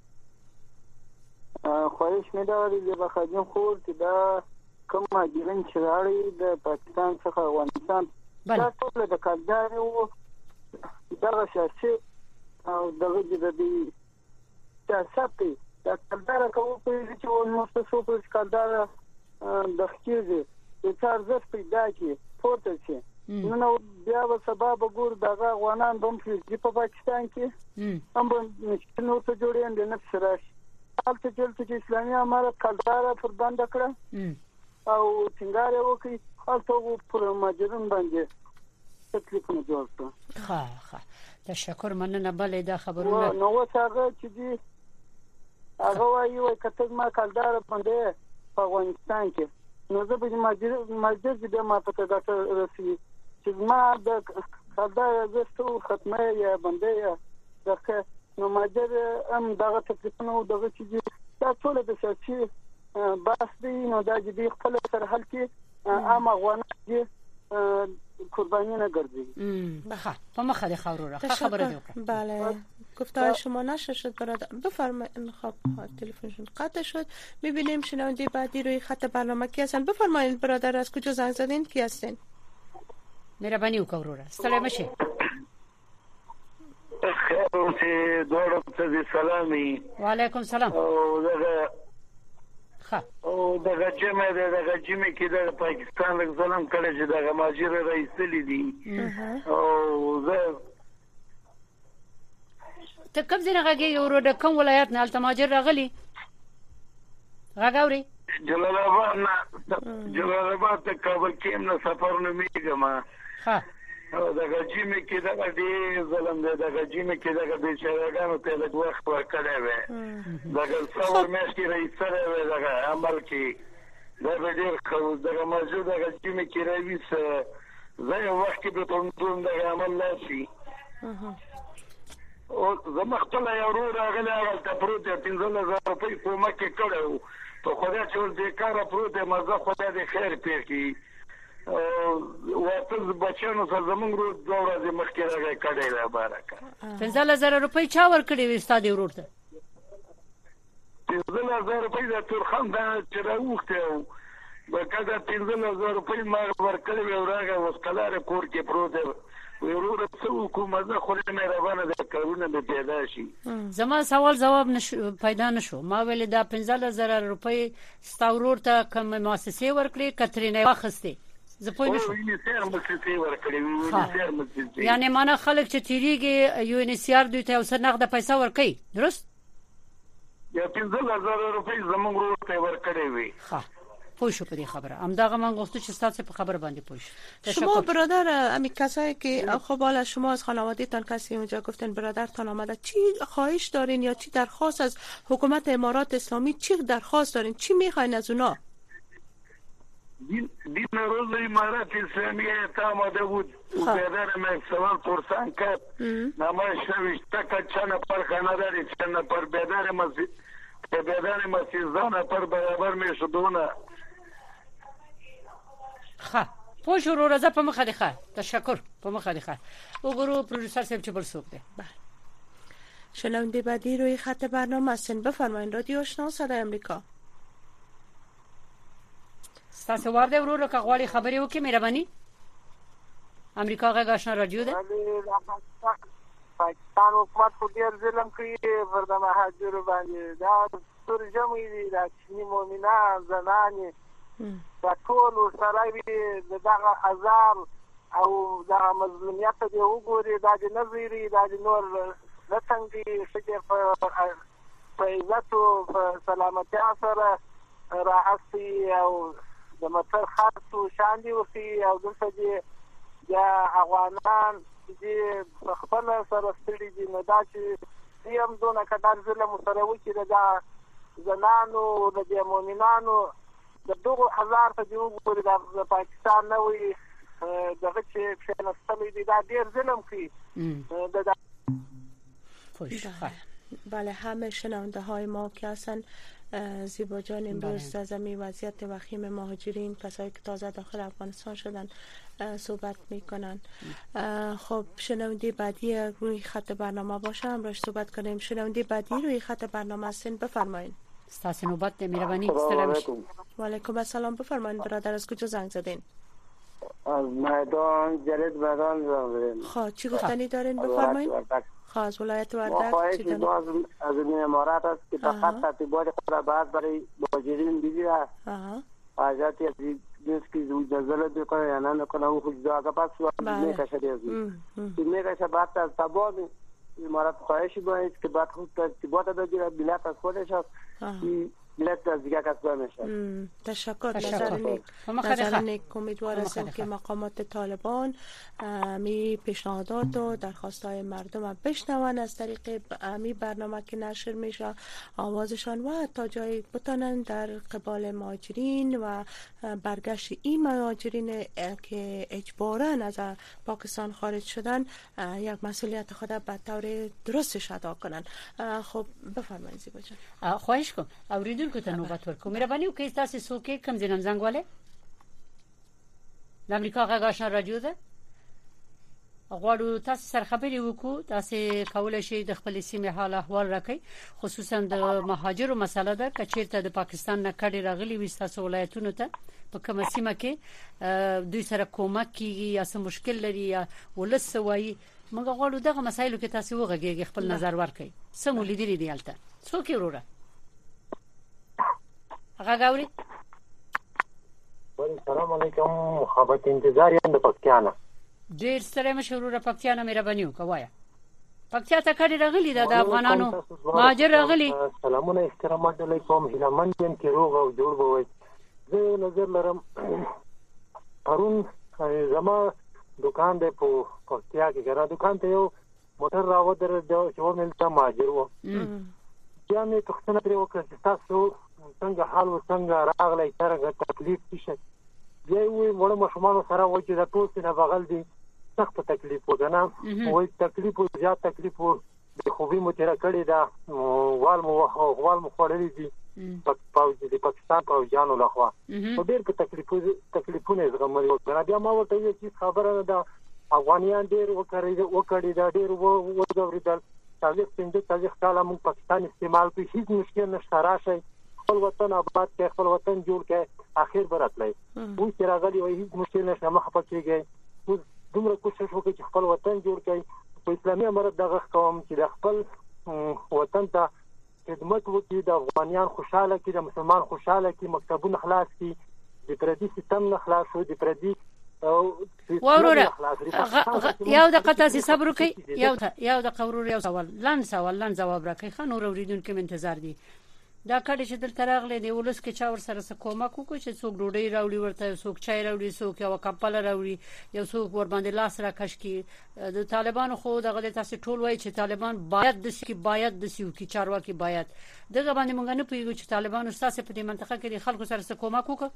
خواهش می‌دارم چې بخاطر خور چې دا کوم ماجرین چې راړي د پاکستان څخه افغانستان دا ټول د کلدار او دغه شاسي او دغه د دې تاسو د کلدار کوم په چې ولنو څه په کلدار د خېږي چې څارځ پیدا کی پورته شي نو بیا به سبب ګور دغه افغانان بم چې په پاکستان کې هم نو څه جوړین د نفس راش حالت چې اسلامي امارت کلدار پر باندې کړه او څنګه وکي خاصو پر ماجرون باندې تکلیفونه جوړ کړ. ها تشکر مننه. بلې دا خبرونه نو څنګه چې دي هغه وایي کته ما کلدار باندې په افغانستان کې نو زه به ماجر دې ما په تاسو رسي چې ما د کلدار زستو ختمه یا باندې دغه نو ماجر هم دغه تکلیفونه دغه چې دا ټول د سیاسي بحث دی نو دا چې خپل سره حل کې عام افغانان قربانی نگردی. په مخه د خاورو را خبره دی. بله گفتار شما نشد شد برادر بفرمایید. خب تلفنشون قطع شد. میبینیم شنونده بعدی روی خط برنامه کی هستن. بفرمایید برادر از کجا زنگ زدین کی هستین؟ مهربانی وکړه. سلام شه. خیر اوسه دوړو ته سلامي. وعلیکم السلام. او دغه جمع کې د پاکستان د ظلم کړي چې دغه ماجر رئیس لیدي او زه ته کوم ځای راغی ورو د کوم ولایت نه الته ماجر راغلی راغوري جلال آباد ته کابل کې نه سفر نه میګم ها او دغه جمع کې دغه دې ظلم دغه جمع کې دغه بیچارهګانو ته د وخت ورکړی وي دغه څور مېشتي رئیس سره دغه عمل کې دغه ډېر خو دغه موجود دغه جمع کې رئیس زه یو وخت کې به ټول دغه عمل نشي او زما خپل یو ورور راغلی هغه ته پروت 15000 روپۍ کومک کړو په خدای چې ول دې کار پروت مزه خدای دې خیر پېښ کړي واپس بچانو سره زمونږ ورور 2 ورځې مخکې راغی کډې را بارکه 15000 روپۍ چا ورکړي وي ستاسو ورور ته 15000 روپۍ د تورخان دا چې راوخته بکدا 15000 روپۍ ما ورکړې و راغی وسکلاره کور کې پروت ورور څه حکومت خو نه مهربانه ده کارونه به پیدا شي زما سوال جواب پیدا نشو ما ویل دا 15000 روپۍ ستاورور ته کوم مؤسسه ورکړي کترینه واخسته زه پوه نشم یعنی معنا خلک چې تیریږي یو انسیار دوی ته اوسه نقد پیسې ورکړي درست یا 15000 روپۍ زموږ ورور ته ورکړي وي ها پوه شو په دې خبره همداغه من گفت چې تاسو په خبر باندې پوه شما برادر امی کسایی که خب حالا شما از خانواده‌تان کسی اونجا گفتن برادرتان آمده چی خواهش دارین یا چی درخواست از حکومت امارات اسلامی چی درخواست دارین چی میخواین از اونا دین روز امارات اسلامی تا آمده بود و برادر من سوال پرسان کرد نمایش نوشته که چند نفر خانه داری چند نفر برادر ما 13 نفر برابر میشدونه ښه پوه شو ورور زه په مخه دی ښه تشکر په مخه دی ښه وګورو پروډوسر صاحب چې بل څوک دی شنونده بعدی روی خط برنامه هستین بفرمایید رادیو آشنا صدای امریکا ستاسو ورده ورور که غواړي خبري وکړي مهرباني امریکا غږ آشنا رادیو ده پاکستان حکومت خو ډیر ظلم کوي پر د مهاجرو باندې دا ترجمه دي د چینی مؤمنان زنانې دا ټول سره وي دغه هزار او دغه مظلومیت دی وګوري دا د نظری دا د نور نه څنګه چې په عزت او سلامتی سره راځي او د مطر خاصو شان دي او دلته دي یا افغانان چې خپل سره ستړي دي نو دا چې یم دونه کډار ظلم سره وکړي دا زنانو د مؤمنانو د 2000 ته دی وګوري د پاکستان نه وي دغه چې فلسطین دی دا ډیر ظلم کوي بله همه شنونده های ما که هستن زیبا جان امروز از این وضعیت وخیم مهاجرین کسایی که تازه داخل افغانستان شدن صحبت میکنن خب شنونده بعدی روی خط برنامه باشه امروز صحبت کنیم شنونده بعدی روی خط برنامه هستین بفرمایید استاد نوبت مهربانی سلام و علیکم السلام بفرمایید برادر از کجا زنگ زدین از میدان جلد میدان زنگ زدین خب چی گفتنی دارین بفرمایید از ولایت وردک خواهش می‌کنم از این امارات است که فقط ترتیبات خود بعد برای مهاجرین بگیره حاجاتی از نیست که نزله بکنه یا نکنه او خود جاگه پس میکشه دیگه میکشه بعد از تباد امارات خواهشی باید که بعد خود ترتیبات بگیره بلیط از خودش است بلیط از دیگه کس بمیشه تشکر نظر نیک امیدوار هستم که مقامات طالبان می پیشنهادات و درخواست های مردم بشنون از طریق می برنامه که نشر میشه آوازشان و تا جایی بتانن در قبال مهاجرین و برگشت این مهاجرین که اجباراً از پاکستان خارج شدن یک مسئولیت خود به طور درستش ادا کنن خب بفرمایید زیبا جان خواهش کوم اوریدونکو ته نوبت ورکوم مهرباني وکړئ تاسو څوک کوم ځینم زنګ والے د امریکا غږ آشنا رادیو ده غواړو تاسو سره خبرې وکړو تاسو کولای شئ د خپل سیمې حال احوال راکړئ خصوصا د مهاجرو مسله ده چې چیرته د پاکستان نه کډي راغلي وي تاسو ولایتونو ته په کومه سیمه کې دوی سره کومک کیږي یا څه مشکل لري یا ولس وایي موږ غواړو دغه مسایلو کې تاسو وغږیږئ خپل نظر ورکړئ څه مو لیدلي دي هلته څوک یې وروره هغه ګاوري السلام علیکم محبت انتظار یم د پکتیانا ډیر ستړی مشهور پکتیانا مهرباني وکوي پکتیا ته کډي راغلي د افغانانو مهاجر راغلي سلامونه احترامات علیکم هیلمن یم کې روغ او جوړ بوي زه نظر لرم پرون زما دکان دی په پکتیا کې ګره دکان ته یو موټر راوړل چې و ملته مهاجر و بیا مې پوښتنه پرې وکړه چې تاسو څنګه حال و څنګه راغلی څنګه تکلیف شي بیا وی وړو مشمانو سره وایي چې د ټول نه بغل دي سخت تکلیف وګنه وایي تکلیف زیات تکلیف د خوبي مو تیر کړی دا وال مو خورلې دي د پاکستان پوځیانو لخوا په ډېر په تکلیفونه زغمل وکړه. بیا ما ورته ویل چې خبره نه ده، افغانیان ډېر وکړي دا ډېر وځورېدل، تاریخ 15 کاله موږ پاکستان استعمال کړی، هیڅ مشکل نشته، راشئ خپل وطن آباد کړئ، خپل وطن جوړ کړئ، اخر به راتلی. اوس چې راغلي وایي هیڅ مشکل نشته، مه خفه کېږئ، اوس دومره کوشش وکړئ چې خپل وطن جوړ کړئ. په اسلامي امارت دغه کوم چې د خپل وطن ته خدمت وکړي، د افغانیان خوشاله کړي، د مسلمان خوشاله کړي، مکتبونه خلاص کړي، د پردي سیستم نه خلاص شو، د پردي وروره یو د قطاسي صبر کوي، یو د قورور یو سوال لن جواب راکړي. خان اور اوریدونکو انتظار دي دا کډه چې دلته راغلي دی ولس کې چا ور سره کومک وکړي چې څوک ډوډۍ راوړي، ورته څوک چای راوړي، څوک یو کپل راوړي، یو څوک ور باندې لاس راکش کی. د طالبانو خو دغه تاسو ټول وایي چې طالبان باید د سیو کې چارواکي باید دغه باندې مونږ نه پیږو چې طالبانو ساسه په دې منطقه کې خلکو سره کومک وکړي.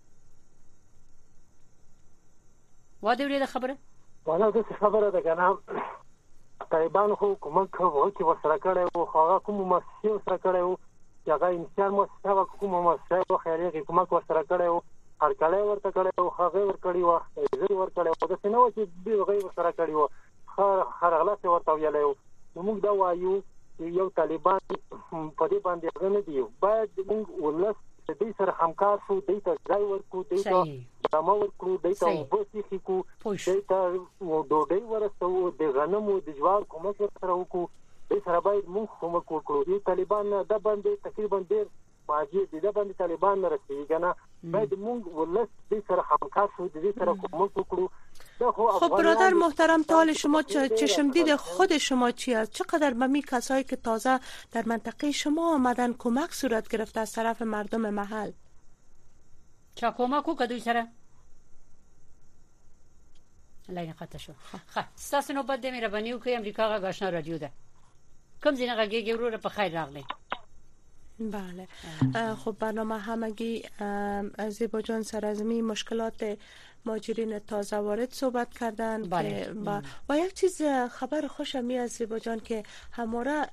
واده لري خبره وانا د خبره ده کنه طالبان خو کومک کوي چې وسره کړي او هغه کوم مسیو سره کړي چې هغه انسان مو څه کوم مسیو خیریه کې کومک وسره کړي او هر کله ورته کړي او هغه ور کړی و زه ور کړی او د سينو چې دی غي وسره کړي و هر غلط ورته ویلو. موږ دا وایو چې یو طالبان په دې باندې غنه دی، باید موږ ولس دې سره همکار شو، دې ته ځای ورکو، دې ته دمو ورکو، دې ته وبسي کو، دې ته ډوډۍ ورسو، د غنمو د جوار کومه سره وکړو، دې سره باید موږ کومه وکړو. دې طالبان د باندې تقریبا ډېر ماجي دې باندې طالبان نه رسېږي کنه، باید موږ ولس دې سره همکار شو، دې سره کومه وکړو. خب برادر محترم، حال شما چشمدید خود شما چی است؟ چقدر به می کسایی که تازه در منطقه شما آمدن کمک صورت گرفته از طرف مردم محل؟ چه کمک کو کدوی سره؟ لاین قطع شو. خب ستاسو نوبت د مهرباني وکړئ، امریکا غږ آشنا رادیو ده. کوم ځینې غږیږي وروره په خیر راغلی. بله خب برنامه همگی زیبا جان سر از می مشکلات مهاجرین تازه وارد صحبت کردن که و یک چیز خبر خوشم می از زیبا جان که همواره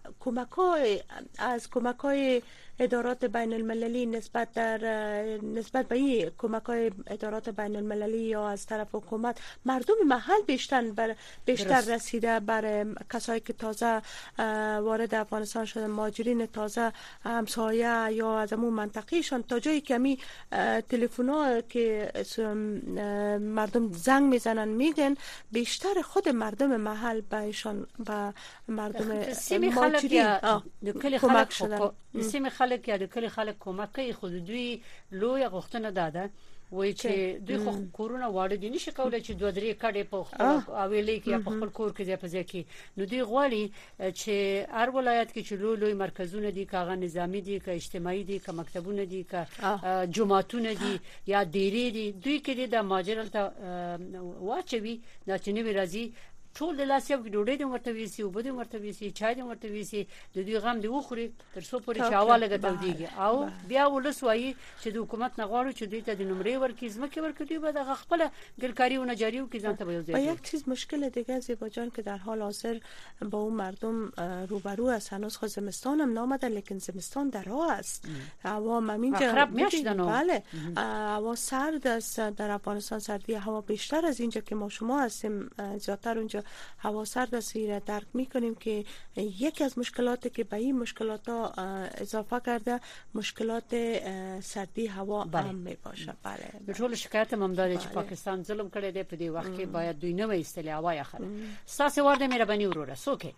کمک‌های ادارات بین المللی نسبت به این کمک‌های ادارات بین المللی یا از طرف حکومت مردم محل بیشتر رسیده بر کسایی که تازه وارد افغانستان شدن، مهاجرین تازه همسایه یا از اون منطقهشان، تا جایی که می تلفن‌ها که مردم زنگ میزنن میگن بیشتر خود مردم محل بهشان به مردم مهاجرین کمک شدن. سیمه خلک یا د کلی خلک کومک کوي، خو دوی لوی غوښتنه داده وای چې دوی خو کورونا واړه دي نشي کولای چې دوه درې کډې په اویلې کې په خپل کور کې په ځای کې. نو دوی غواړي چې هر ولایت کې چې لوی مرکزونه دي، کاغه نظامی دي، که اجتماعي دي، که مکتبونه دي، که جماعتونه دي یا ډیری دي، دوی کې د ماجرل ته واچوي دا چې نوی راځي ټول د لاسیاب کې ډوډۍ د ورته ویسي او بده ورته ویسي چای د ورته ویسي د دوی غم دی وخوري تر څو پورې چاواله غتوديږي او بیا ولسوي چې د حکومت نه غواړي چې دوی ته د نمرې ورکې زمکه ورکړي به د خپل ګلکاری و نجاری و کې ځان ته ویل. یک چیز مشکل دیگه زیبا جان که در حال حاضر با اون مردم روبرو است، هنوز خود زمستان هم نامده لیکن زمستان در راه است، هوا همینجا خراب میشدن. بله هوا سرد است در افغانستان، سردی هوا بیشتر از اینجا که ما شما هستیم، زیادتر اونجا هوا سرد است. را درک میکنیم که یکی از مشکلاتی که به این مشکلات ها اضافه کرده مشکلات سردی هوا هم می باشه. بله ټول شکایت هم داره چې پاکستان ظلم کړی دی، په دې وخت کې باید دوی نه وایستلی هوا خلک. ساسه ورده مهرباني وروره سوکه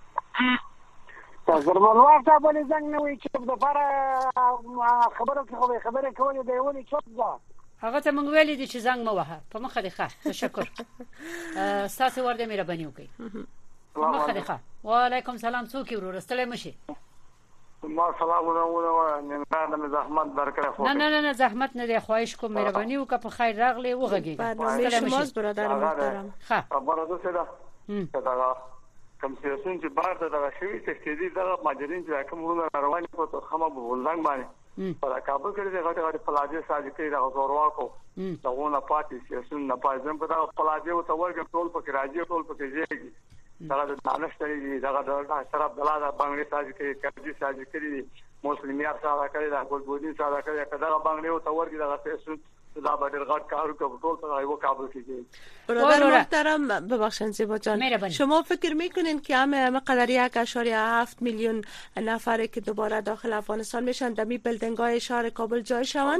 زرمنوار ته باندې څنګه نه وي چې د فار خبره کولې دی ونی چوپ ځه هغه ته مونږ ویلې دي چې زنګ مو وها په مخه دی ښه. تشکر تاسو ورته مهرباني وکړئ. مخه دی ښه. وعلیکم سلام. څوک ورور ستړی مشي؟ ما سلامونه نه زحمت درکړه. نه زحمت نه دی، خواهش کوم مهرباني وکړه په خیر راغلی وغږیږه. برنامه شماست برادر محترم. ښه خبره ده دا کوم سیاسون چې بار ته شوی تشدید د ماجرین چې کوم رواني په خمه بولنګ باندې پر کابل کې د غټ پلاجه ساجکې د زورواکو داونه پاتې سیاسون نه پاتې په دا پلاجه او تورګ ټول پکې راځي ټول پکې ځي دا د نانشتري دي دا د طرف دلا د بنگلې ساجکې کړي ساجکې مسلمیت سره کړی دا ګلبودین سره کړی کدا باندې او تور کې دا څه دا به ډېر غټ کار کوي ټول ته یو کابل کې. برادر محترم ببخشید زیبا جان، شما فکر میکنین که همه مقدار 1.7 میلیون نفره که دوباره داخل افغانستان میشن دمی بلدنگای شهر کابل جای شوند؟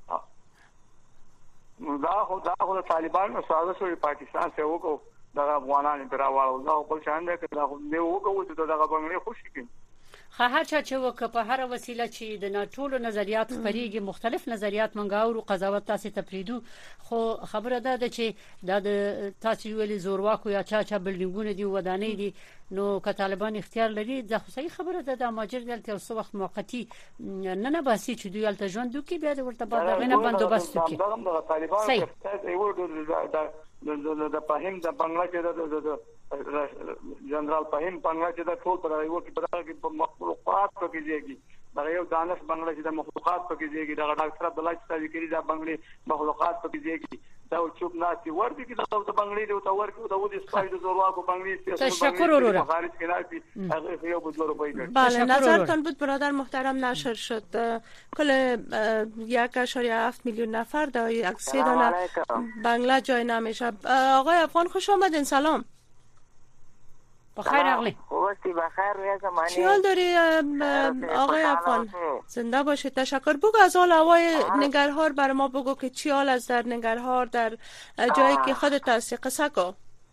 دا خو طالبان سازش پاکستان سره وکړو دا افغانان دراوالو دا بل شان ده که دا وکړو چې دا باندې خوشی کړي. هر چا چې وک په هر وسیله چې د ټولو نظریات خبريږي مختلف نظریات منګاورو قضاوت تاسو ته پریدو، خو خبره ده چې د تاسو ویلي زورواکو یا چا بلډینګونه دي ودانې دي نو که طالبان اختیار لري دا خو صحیح خبره ده. د ماجر دلته اوس وخت موقتی نه باسي چې دوی الته ژوند وکي بیا ورته بعد غنه بندوبست وکي. دا طالبان یو د پاهیم د بنگلاديش د جنرال پاهیم بنگلاديش د ټول پر یو کې په مخلوقات کې دیږي دا یو دانش بنگلاديش د مخلوقات کې دیږي دا ډاکټر عبد الله چې کړي دا بنگلي مخلوقات کې دیږي دا چوب ناسي ورته کې دا بنگلي دی او ورته د ودی سپایډ زورواکو بنگلي تشکر اورورا خارج کې راځي هغه یو بدلو روپۍ ده. بله نظرتان بود برادر محترم نشر شد کل 1.7 میلیون نفر در یک 3 دانه بنگله جای نمیشه. آقای افغان خوش آمدین. سلام بخیر اغلی. خوبستی بخیر روی زمانی. چی حال داری آقای افغان؟ زنده باشید. تشکر. بگو از حال هوای ننگرهار برای ما بگو که چی حال است در ننگرهار در جایی که خودت هستی. قصه کو.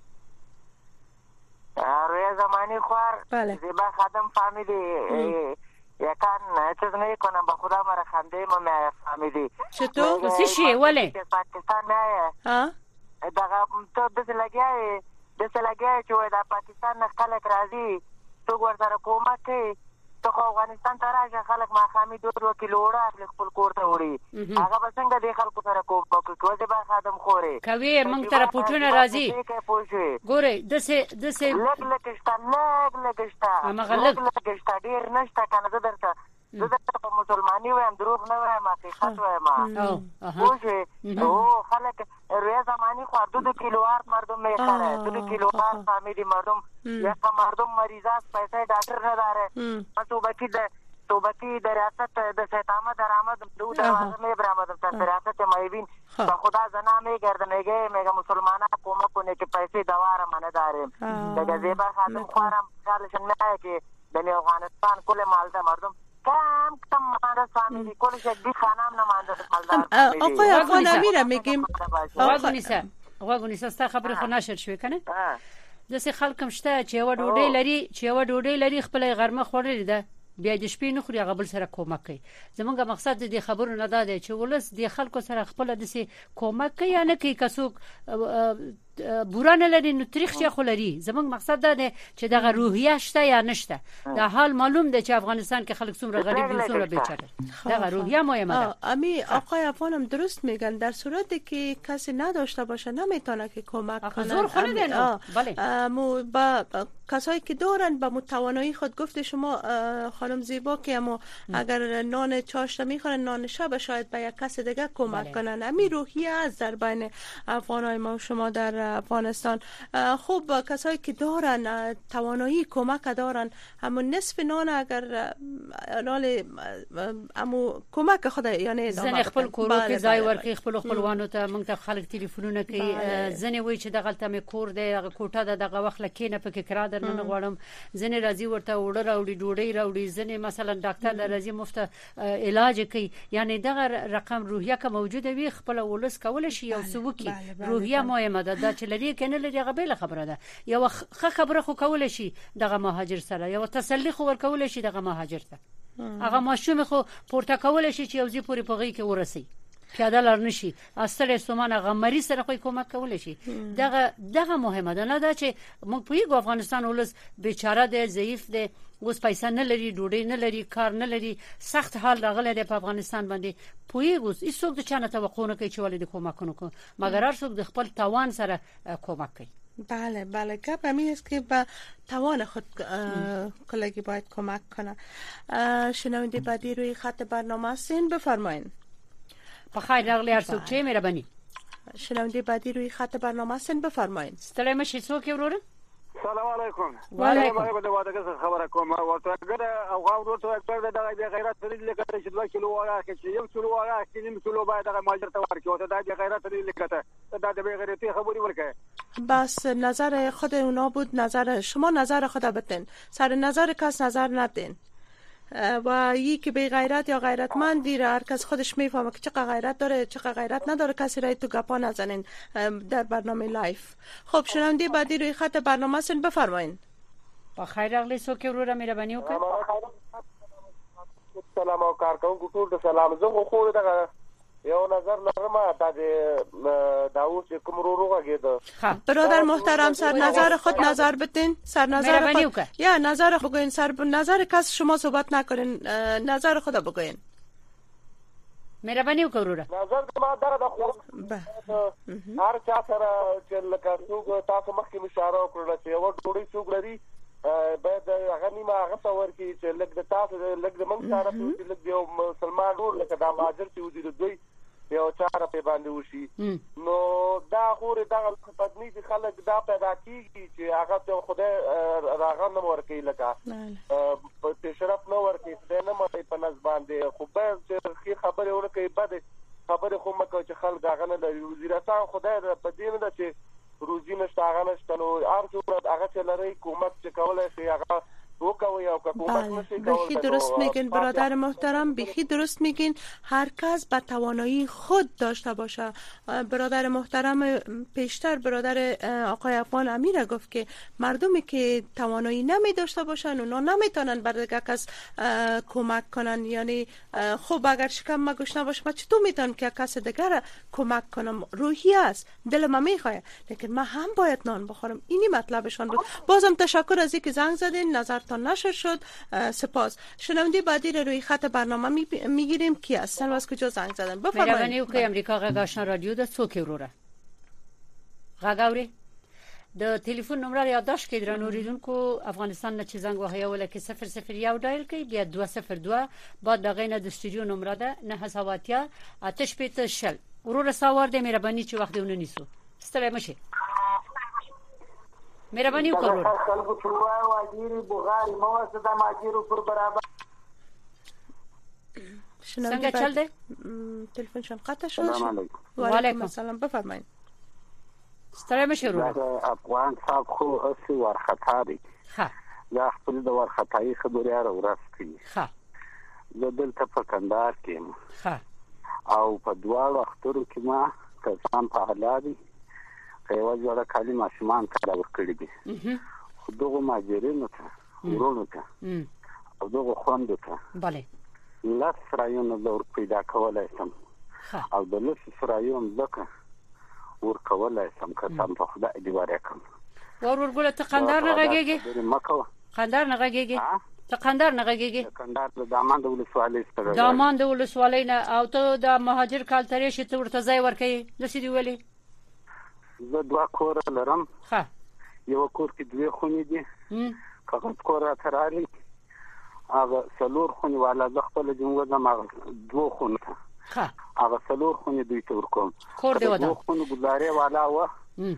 روی زمانی خوار زیبا خادم فهمیدی یکان چیز نمی کنم با خدا مرا خنده ما فهمیدی. چطور؟ سیشی ولی؟ پاکستان نه دقا تو دسه لګیا چې وای د پاکستان نه خلک راځي څوک ورسره کومک کوي ته خو افغانستان ته راشه خلک ماښامي 2 کیلو وړه خپل کور ته وړي هغه به څنګه د خلکو سره کومک کوي د خادم خوري کوي موږ ته راپورټونه راځي ګورې دسه لګشتا ډیر نشته کنه زه درته په مسلمانۍ وایم دروغ نه وایم حقیقت وایم اوه او خلک روی زمانی خو 2 کیلووار مردم میخره 2 کیلووار فامیلی مردم یک مردم مریض است پیسه دکتر نداره صوبتی در ریاست د سید احمد درآمد دو دروازه میبرامد در ریاست میبین با خدا زنا میگرد میگه مسلمانا کمک کنه که پیسه دوار منه داریم دیگه زیبا خاتم خوارم خیالشن میگه که در افغانستان کل مالده مردم کم مانده فامیلی کلش یک بیت خانم نمانده مالدار. آقای افغان امیره میگیم واغونیسا ستا خبر خو نشر شوی کنه دسه خلکم شته چې یو ډوډۍ لري خپل غرمه خورلې ده بیا د شپې نه خوري هغه بل سره کومک کوي. زمونږ مقصد د خبرو نه ده چې ولس د خلکو سره خپل د کومک کوي یا نه کوي کڅوک بورانه لري نو تاریخ شي خو لري. زمونږ مقصد ده چې دغه روحیه شته یا نشته. دا حال معلوم ده چې افغانستان کې خلک څومره غریب دي څومره بیچاره. دغه روحیه مهمه ده. امی آقای افغانم درست میگن در صورتی که کسی نداشته باشه نمیتونه که کمک کنه. زور خونه ده. بله مو با کسایی که دارن با متوانایی خود گفت شما خانم زیبا که اما اگر نان چاشت میخورن نان شب شاید به یک کس دیگه کمک کنن. امی روحیه از در بین افغانای ما شما در افغانستان. خوب کسایی که دارن توانایی کمک دارن همون نصف نان اگر نال امو کمک خود یعنی زن خپل کورو کې ځای ورکړي خپل خپلوانو ته موږ ته خلک ټلیفونونه کوي زنه وای چې دغه تل مې کور دی هغه کوټه دغه وخت لکینه پکې کرا درنه غواړم زنه راځي ورته وړه راوړي ډوډۍ راوړي زنه مثلا ډاکټر راځي مفت علاج کوي. یعنی دغه رقم روحیه که موجوده وي خپل ولس کول شي او سوکي روحیه مهمه ده چې لري کنه لري هغه بل خبره ده. یو خبره خو کول شي دغه مهاجر سره یو تسلی خو ور کول شي دغه مهاجر ته هغه ماشوم خو پورته کول شي چې یوځي پوری پغی کې ورسي پیاده لار نشي اصله سومان هغه مری سره خو کومک کول شي. دغه مهمه ده نه دا چې موږ په افغانستان ولس بیچاره دی ضعیف دی اوس پیسې نه لري ډوډۍ نه لري کار نه لري سخت حال راغلی دی په افغانستان باندې پویګوس هیڅوک د چانه توقع نه کوي چې ولې د کومک کنه مګر هر څوک د خپل توان سره کومک کوي. بله گپ همین است که با توان خود کلگی باید کمک کنه. شنونده بعدی روی خط برنامه هستین بفرمایین. بخیر راغلی هر څوک چې مهرباني. شنونده بعدی روی خط برنامه هستین بفرمایین. ستړی مشي څوک وروره السلام علیکم. وعلیکم. د واده خبره کوم او څنګه او غوړو ته اکثر د غیرت لري لکه چې 2 کیلو واره چې 1 کیلو واره چې 1 کیلو باید د ماجر ته ورکړي او د غیرت لري لکه دا د غیرتی خبري ورکه. بس نظر خود اونا بود، نظر شما نظر خود بتن، سر نظر کس نظر ندین و یکی بی غیرت یا غیرتمندی را هر کس خودش میفهمه که چقدر غیرت داره چقدر غیرت نداره، کسی را تو گپا نزنین در برنامه لایف. خب شنونده بعدی روی خط برنامه سن بفرمایین. با خیر اغلی سو که رو را مهربانی وکړه. سلام او کارکونکو ټول سلام. زه خو دغه یو نظر لرم د داوود کوم روغه برادر محترم سر نظر خود نظر بتین، سر نظر خود یا نظر خود بگوین، سر نظر کس شما صحبت نکنین، نظر خود بگوین. مهربانی وکړه. نظر ما درته خو هر چا سره چې لکه څوک تاسو مخکې مشاره وکړه چې یو ډوړی څوک لري باید هغه نیمه هغه څور کې چې لکه تاسو لکه د موږ سره چې لکه یو مسلمان ډور لکه د ماجر چې وجود دوی یو چاره په باندې وشي نو دا خوري دا پدني چې خلک دا پیدا کیږي چې هغه ته خدای راغه نه ورکي لکه په شرف نه ورکي څه نه مې په نس باندې خو به چې خبره ورکي بده خبره خو مکه چې خلک هغه نه لري وزیر اعظم خدای په دې نه چې روزي نشته هغه نشته نو ارجو هغه چې لري حکومت چې کولای شي هغه وکوي او حکومت نشي کولای. بخی درست میگین برادر محترم، بخی درست میگین. هر کس به توانایی خود داشته باشه. برادر محترم پیشتر برادر آقای افغان امیر گفت که مردمی که توانایی نمی داشته باشن اونا نمیتونن برای کس کمک کنن. یعنی خب اگر شکم ما گوش نباشه ما چطور میتونم که کس دیگر کمک کنم؟ روحی است، دل ما میخواد، لیکن ما هم باید نان بخورم. اینی مطلبشون بود. بازم تشکر از اینکه زنگ زدین، نظرتان نشر شد. سپاس. شنونده بعدی رو روی خط برنامه میگیریم. کی هستن و از کجا زنگ زدن؟ بفرمایید. مهربانی وکړئ. امریکا غږ آشنا رادیو د څوک وروره غږ اوري د ټلیفون نمبر یادداشت کړئ. درنو اوریدونکو افغانستان نه چې زنګ وهیا ولکه 001 ډایل کړئ بیا 202 بعد دغه نه د استودیو نمبر ده 9 آتش پیت شل وروره ساوار د مهرباني چې وخت ونه نیسو ستړی مشه. مهرباني وکړئ. خلکو چوای واجیری بغاری مواسطه ماجیرو پر برابر څنګه چل دی؟ تلفن شم قطع شد. و علیکم السلام بفرمایید. ستړی مشه ورو. افغان صاحب خو اسی ورخطا دی. ها دا خپل د ورخطای خبرې راورس کی. ها زه دلته په کندهار کې ها او په دواړو اخترو کې ما کسان په حالادي یو ځل کالي ماشومان کار ورکړي دي. خو دغه ماجرینو ته ورونو ته او دغه خوندو ته bale لاس رایون د ور پیدا کولای سم او د لاس رایون لکه ور کولای سم کسان په خدای دی ورکم. ورګله ته قندار نه غږیږي؟ مکه قندار نه غږیږي؟ ته قندار نه غږیږي؟ قندار د دامان د ولسوالۍ سره دامان د ولسوالۍ نه او ته د مهاجر کالتري شته ورته ځای ورکې لسی دی ویلي؟ زه دوه کور لرم. ها یو کور کې دوه خونې دي. کاغذ کور ترالي هغه سلور خونې والا د خپل جمهور د دوه خونې ها هغه سلور خونې دوی ته ورکوم. کور دی ودا دوه خونې گزارې والا و.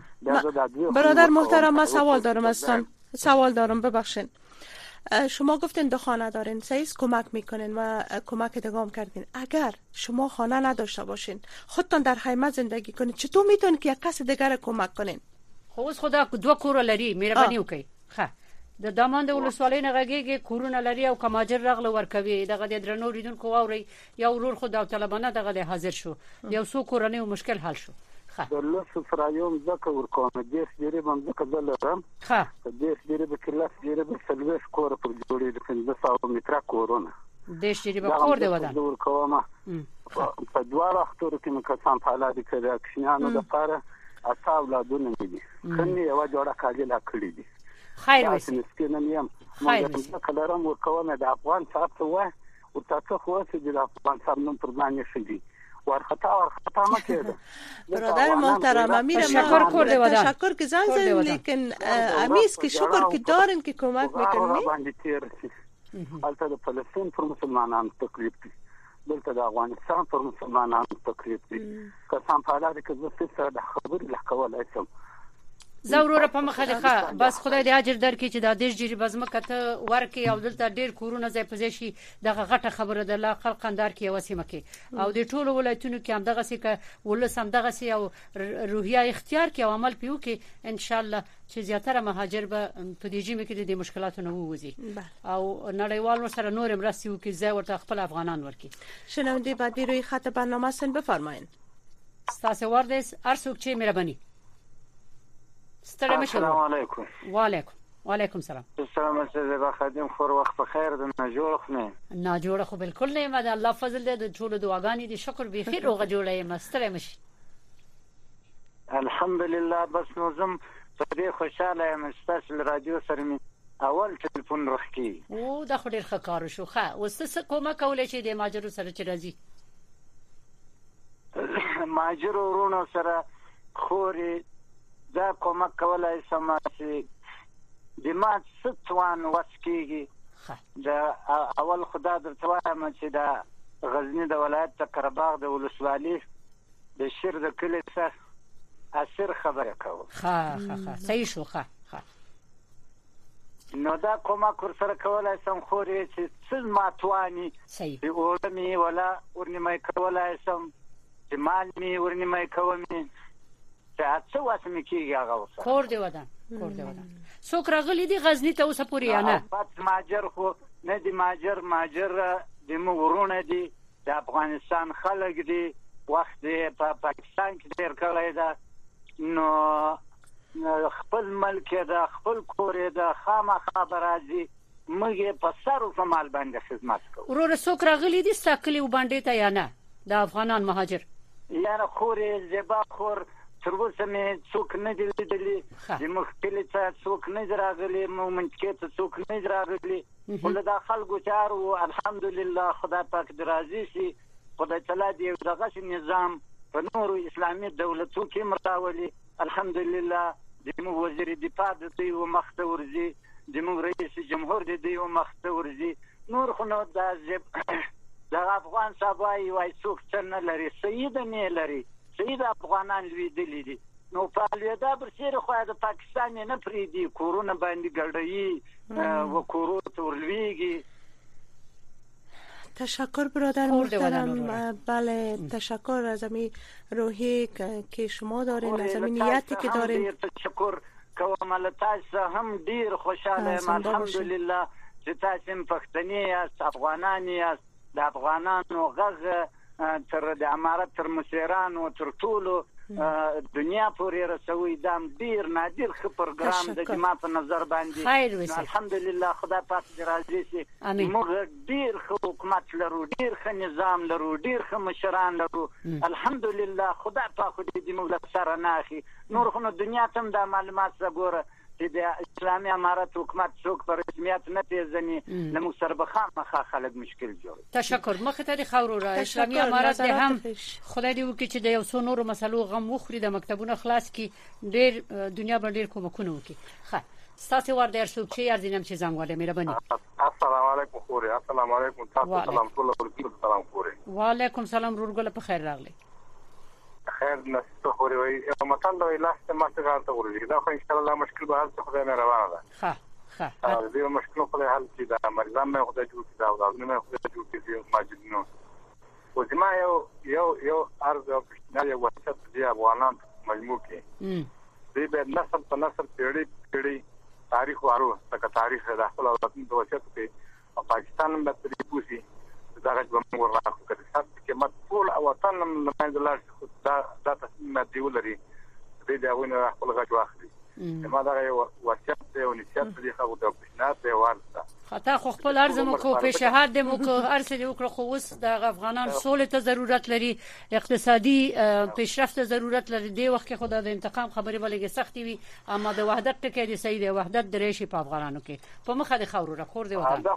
برادر محترم ما سوال دارم ازتان. سوال دارم ببخشید. شما گفتین دو خانه دارین، سعیز کمک میکنین و کمک دگام کردین. اگر شما خانه نداشته باشین خودتان در خیمه زندگی کنین چطور میتونین که یک کس دیگر کمک کنین؟ خو خدا دو کور لري مهرباني وکي. ها د دامان د ولسوالۍ نه غږیږي کورونه لري او کماجر رغله ورکوي دغه د درنو ریدونکو اوري یو ورور خو د طالبانه دغه حاضر شو یو سو کورنۍ مشکل حل شو. د لوس فرایوم زکه ورکوم د دې باندې زکه دلرم. ها د دې به کلاس دې به سلويش کور پر جوړې د 1500 متره کورونه د دې به کور دی ودان ورکوم. په دوه اختر کې مکسان په اړه د کډاکشنانو لپاره اصاولادونه دي کني یو جوړه کاجله کړی دي. خیر وسی مسکینم یم مګر کلرم ورکوم د افغان صاحب ته او تاسو خو چې د افغان صاحب نوم پر باندې شدي ورخطا ما کېده. برادر محترم امیر تشکر که زنگ زدین لیکن امیز که شکر که دارین که کمک میکنین. باندې تیر شي البته د فلسطین پر مسلمانانو تکلیف دي دلته د افغانستان پر مسلمانانو تکلیف دي. که سم په لاره کې زه څه د خبرې لا کولای شم زوروره په مخالفه بس خدای دې اجر درکړي چې د دیش جری بزمکه ته ورکې او دلته ډیر کورونه ځای پځې شي دغه غټه خبره ده لا خلق اندار کې وسیمه کې او د ټولو ولایتونو کې هم دغه سي ک ولسم دغه سي او روحیه اختیار کې او عمل پیو کې ان شاء الله چې زیاتره مهاجر به په دې جمع کې د مشکلاتو نه ووزي او نړیوال سره نور مرستي وکړي ځای ورته خپل افغانان ورکړي. شنونده بعدی روی خط برنامه سن بفرمایید. ستاسو وردس ارسوک چې مهرباني. السلام علیکم. وعلیکم سلام. السلام علیکم خادم خور وخت بخیر د نه جوړه خو بالکل نه مده الله فضل دې د ټول دعاګانې دي شکر به خیر اوغه جوړه مستره مشي الحمدلله بس نو زم په دې خوشاله یم ستاسو رادیو سره می اول ټلیفون رخکی او دا خو ډیر ښه کار شو ښه وسته کومه کولای شي د ماجرو سره چې راځي ماجرو ورونو سره خوري دا کومه کولای سم چې د ما ستوان وسکیږي دا اول خدا درته وایم چې دا غزنی د ولایت تقرباغ د ولسوالۍ د شیر د کلی څخه اثر خبره کوم ښه صحیح شو ښه نو دا کومه کور سره کولای سم خوري چې څه ماتواني صحیح اورمي ولا ورنمای کولای سم چې مال می ورنمای کوم څه واسمه کیږي هغه کور دی ودان څوک راغلي دي غزنی ته اوسه پوری نه پات ماجر خو نه دی ماجر د مورونه دي د افغانستان خلک دي وخت په پاکستان کې ډیر کړی دا نو خپل ملک دا خپل کور دا خامخا برازي موږ په سر او مال باندې خدمت کوو ورور څوک راغلي دي ساکلی وباندې ته یا نه د افغانان مهاجر یا خوري زبا خور تر اوسه مې څوک نه دي لیدلي د مختلف څوک نه راغلي منطقه ته څوک نه راغلي ول دا خلکو چارو الحمدلله خدای پاک درازي سي خدای تعالی دې دغه نظام په نورو اسلامي دولتو کې مراولي الحمدلله د وزیر دفاع د دوی مخته ورزي د رئیس جمهور د دوی مخته ورزي نور خو نو د افغان صاحبای وای څوک څنګه لري سید نه لري سید افغانان لیدلې دي نو په لیدا برسره خو د پاکستان نه پریدي کورونه باندې ګړډي و کورو تورلویږي. تشکر برادر محترم. بله تشکر از این روحی که شما دارین از این نیتی که دارین. تشکر کوم له تاسو هم ډیر خوشاله یم الحمدلله چې تاسو پښتني یاست افغانان یاست د افغانانو غږ تر د امارت تر مشرانو تر ټولو دنیا پورې رسوي دا ډیر نادر خ پروګرام د جما په نظر باندې الحمدلله خدای پاک دې راضي شي موږ ډیر خ حکومت لرو ډیر خ نظام لرو ډیر خ مشران لرو الحمدلله خدای پاک دې موږ سره ناخي نور خو دنیا ته د معلومات زګوره چې د اسلامي امارت حکومت څوک په رسمیت نه پیژني نو سر بخامه خلک مشکل جوړ. تشکر مخه ته خبرو را اسلامي امارت هم خدای دې وکړي چې د یو څو نورو مسلو غم وخوري د مکتبونو خلاص کی ډیر دنیا باندې ډیر کومکونه وکړي. ښه ستاسو ورته ارڅوک چې ارزینم چې زنګواله مهرباني. السلام علیکم خوري السلام علیکم تاسو سلام ټول ورته سلام خوري. وعلیکم سلام رورګل په خیر راغلی. خیر نشته خوري وای متن دوی لاست ما څنګه ته ورغلی دا خو ان شاء الله مشکل به حل خدای نه روانه ده. ښه دې مشکل خدای حل کړي دا مریضان مې خدای جوړ کړي دا او نه خدای جوړ کړي ماجدینو او جما یو ارز او پښتنه یو وخت دې افغانان مجموع کې دې به نسل په نسل پیړۍ تاریخ وارو تک تاریخ د خپل وطن د وخت په پاکستان باندې ترې پوسی دا غوښمن ورغله کړي چې مټول او وطن نه مندلار دا تصمیم دی ولري دې دا ونه خپل غږ واخلي ما دا یو وصیت دی او نصیحت دی خو د پښنات دی ورته خطا خو خپل ارزمو کو پیشهاد دمو کو ارسه دی وکړه خو اوس د افغانان سولې ته ضرورت لري اقتصادي پیشرفت ته ضرورت لري دی وخت کې خدای د انتقام خبرې ولګي سختي وي اما د وحدت ټکی دی صحیح دی وحدت درې شي په افغانانو کې په مخه د خورو را خور دی وطن.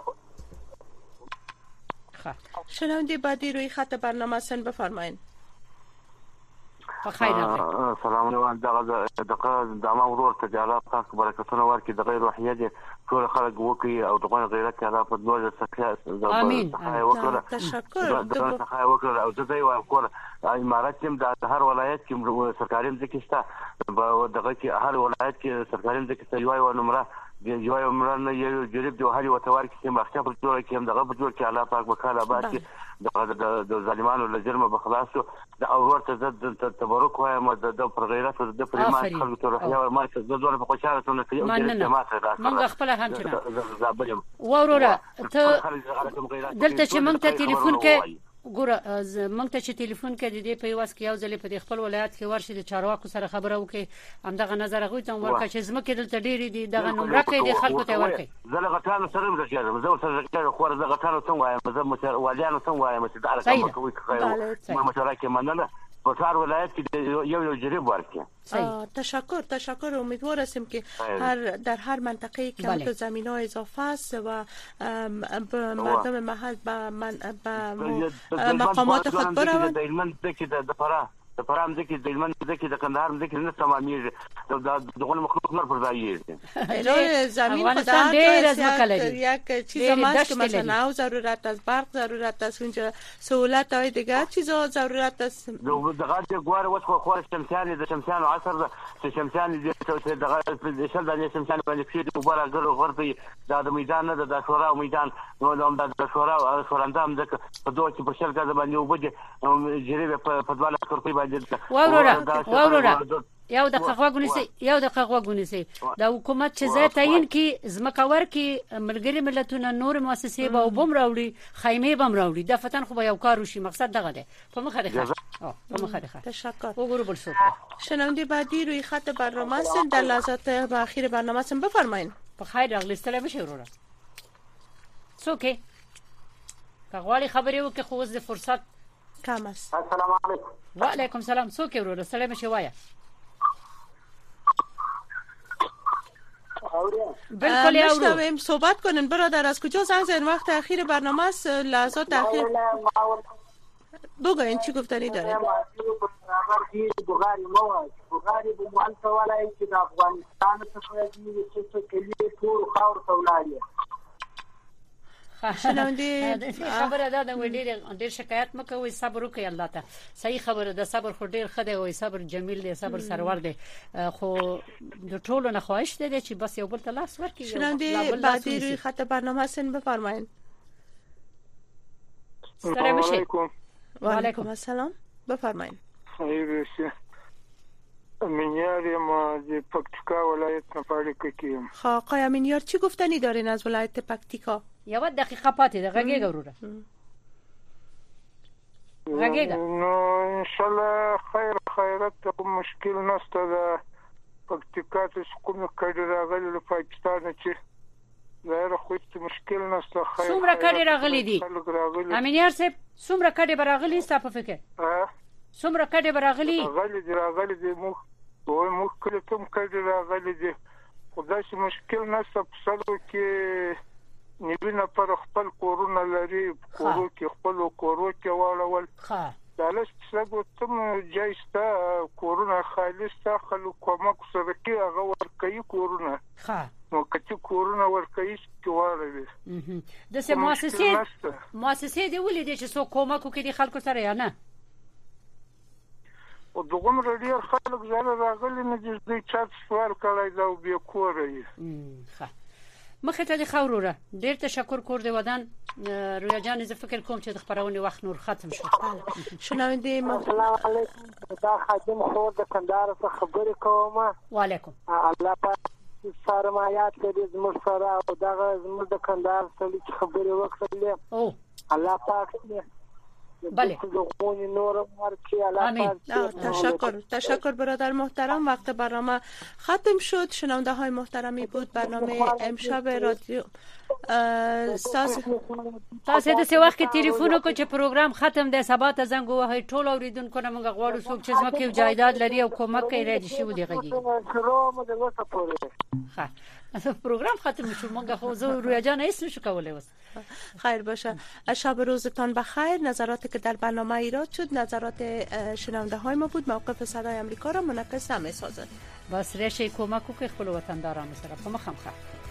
شنونده بعدی روی خط برنامه سن بفرمایید. بخیر سلام علیکم دغه ورور ته الله پاک برکتونه ورکړي د غیر روحیه دي ټول خلک وکي او دغه غیرت الله په دوه څخه امين تشکر او زه یو کور امارات هم د هر ولایت کې سرکاري ځکه شته دغه کې هر ولایت کې سرکاري ځکه یو نمبر یو عمران یو جریب دی هر یو توار کې مخکې په جوړ کې هم دغه په جوړ کې الله پاک وکاله آباد کې د ظالمانو له جرمه بخلاصو د اورور ته د تبرک وایم د غیرت او د پرېمان خلکو ته روحیه او ما ته د دوه په خوشاله څونه کې یو جماعت راځي موږ خپل همچنه وروره ته دلته چې موږ ته ټلیفون کې ګوره موږ ته چې ټلیفون کې د دې په واس کې یو ځل په خپل ولایت کې ورشي د چارواکو سره خبره وکي همدغه نظر غوښتم ته ورکه چې زمکه دلته ډېری دي دغه نمبر کې د خلکو ته ورکي زه غټانو سره راځم زه سره راځم خو زه غټانو څنګه وایم زه والیانو څنګه وایم چې دا رقم کوي ما مشوره کې مننه په هر ولایت کې یو جریب ورکړي تشکر امیدوار هستیم که در هر منطقه کم تو زمین‌ها اضافه است و مردم محل به مقامات خود بروند د فرام ځکه د علم ځکه د کندهار ځکه نه تمامېږي د دغه مخلوق نور پر ځای یې زمین خدا یک چیز ماست که مثلا او ضرورت است برق ضرورت است اونجا سهولت های دیگه چیزا ضرورت است دغه ګوار وس خو شمسیان د شمسیان عصر د شمسیان د شل د شمسیان باندې کې د وبره غربي د میدان نه د شورا او میدان نو د شورا او شوراندام د په دوه کې په شل غزه باندې وبدي جریبه په دواله کړپی وروره یو د قهوه غونیسي د حکومت چې زه تعین کی زمکور کی ملګری ملتونه نور مؤسسې به وبم راوړي خیمه بم راوړي د فتن خو به یو کار وشي مقصد دغه دی په مخه ده تشکر وګورو بل څه شنونده بعدی روی خط برنامه هستن در لحظات اخیر برنامه هستن بفرمایید بخیر راغلی ستړی مشه وروره څوک کغواړي خبرې وکړي خو د فرصت کم است. السلام علیکم. و علیکم سلام. څوک ورور سلام شي وایا. بالکل میشنویم. صحبت کنین برادر. از کجا زنگ زدین؟ وقت اخیر برنامه است. لحظات اخیر بگوین چی گفتنی دارین؟ بغاری به مالته ولای چې د افغانستان څخه دی چې کلی ټول خاور تولاړي. شنوندې خبره ده ډېر شکایت مکوئ صبر وکړئ الله ته. صحیح خبره ده. صبر خو ډېر خدای وي. صبر جمیل دی. صبر سرور دی. خو د ټولو نه خواهش ده چې بس یو بل ته لاس ورکړي. شنوندې بعدی روی خط برنامه سن بفرمایید. سلام علیکم. و علیکم السلام. بفرمایید. خیر شه. امینیار ما د پکتیکا ولایت نه فاریق کیم. آقای امینیار چی گفتنی دارین از ولایت پکتیکا؟ یو دقیقه پاتې ده. غږیږه وروره. غږیږه. نو ان شاء الله خیرت ته مشکل نشته ده. پکتیکا ته کوم کډ راغلی له پاکستان چې زه خو هیڅ مشکل نشته. خیر. څومره کډ راغلی دي؟ امینیار صاحب څومره کډ راغلی ستاسو په فکر؟ څومره کډ راغلی دي مو کله کوم کډ راغلی دي. خدای شي مشکل نشته. په سره کې نیوینه پر خپل کورونه لري. کورو کې خپل کورو کې واړول. دالس څنګه تم جایسته کورونه خالصه خلک کومک سره کې هغه ورکوي کورونه. نو کچې کورونه ورکوي چې واړوي. د سه مؤسسې دی ولې دي چې څو کومک کوي خلکو سره یا نه؟ او دغه رډیر خلک زړه راغلي نه چې دوی چات سوال کړای دا بیا کوري. مخه ته د خوروره ډیر تشکر کور دی ودان. رویا جان زه فکر کوم چې د خبرونه وخت نور ختم شو. شنوندې السلام علیکم. دا خادم خور د کندهار څخه خبرې کوم. وعلیکم. الله پاک سرمایات دې زموږ سره او دا زموږ د کندهار سره خبرې وکړلې. او الله پاک بله. تشکر برادر محترم. وقت برنامه ختم شد. شنونده های محترمی بود برنامه امشب رادیو تاسو د څه وخت کې ټلیفون وکړ چې پروګرام ختم دی سبا ته زنګ وهي ټول اوریدونکو نه موږ غواړو څوک چې زمکه او جایداد لري او کومک کوي راځي شي ودی غږی ها پروگرام ختم شد ما خو رویا جان هیڅ نشو کولای وس خیر باشه شب روزتان بخیر نظراتی که در برنامه ایراد شد نظرات شنونده های ما بود موقف صدای آمریکا را منعکس نمی‌سازد بس ریشه کمک کو که خپل وطندارانو سره په مخم خه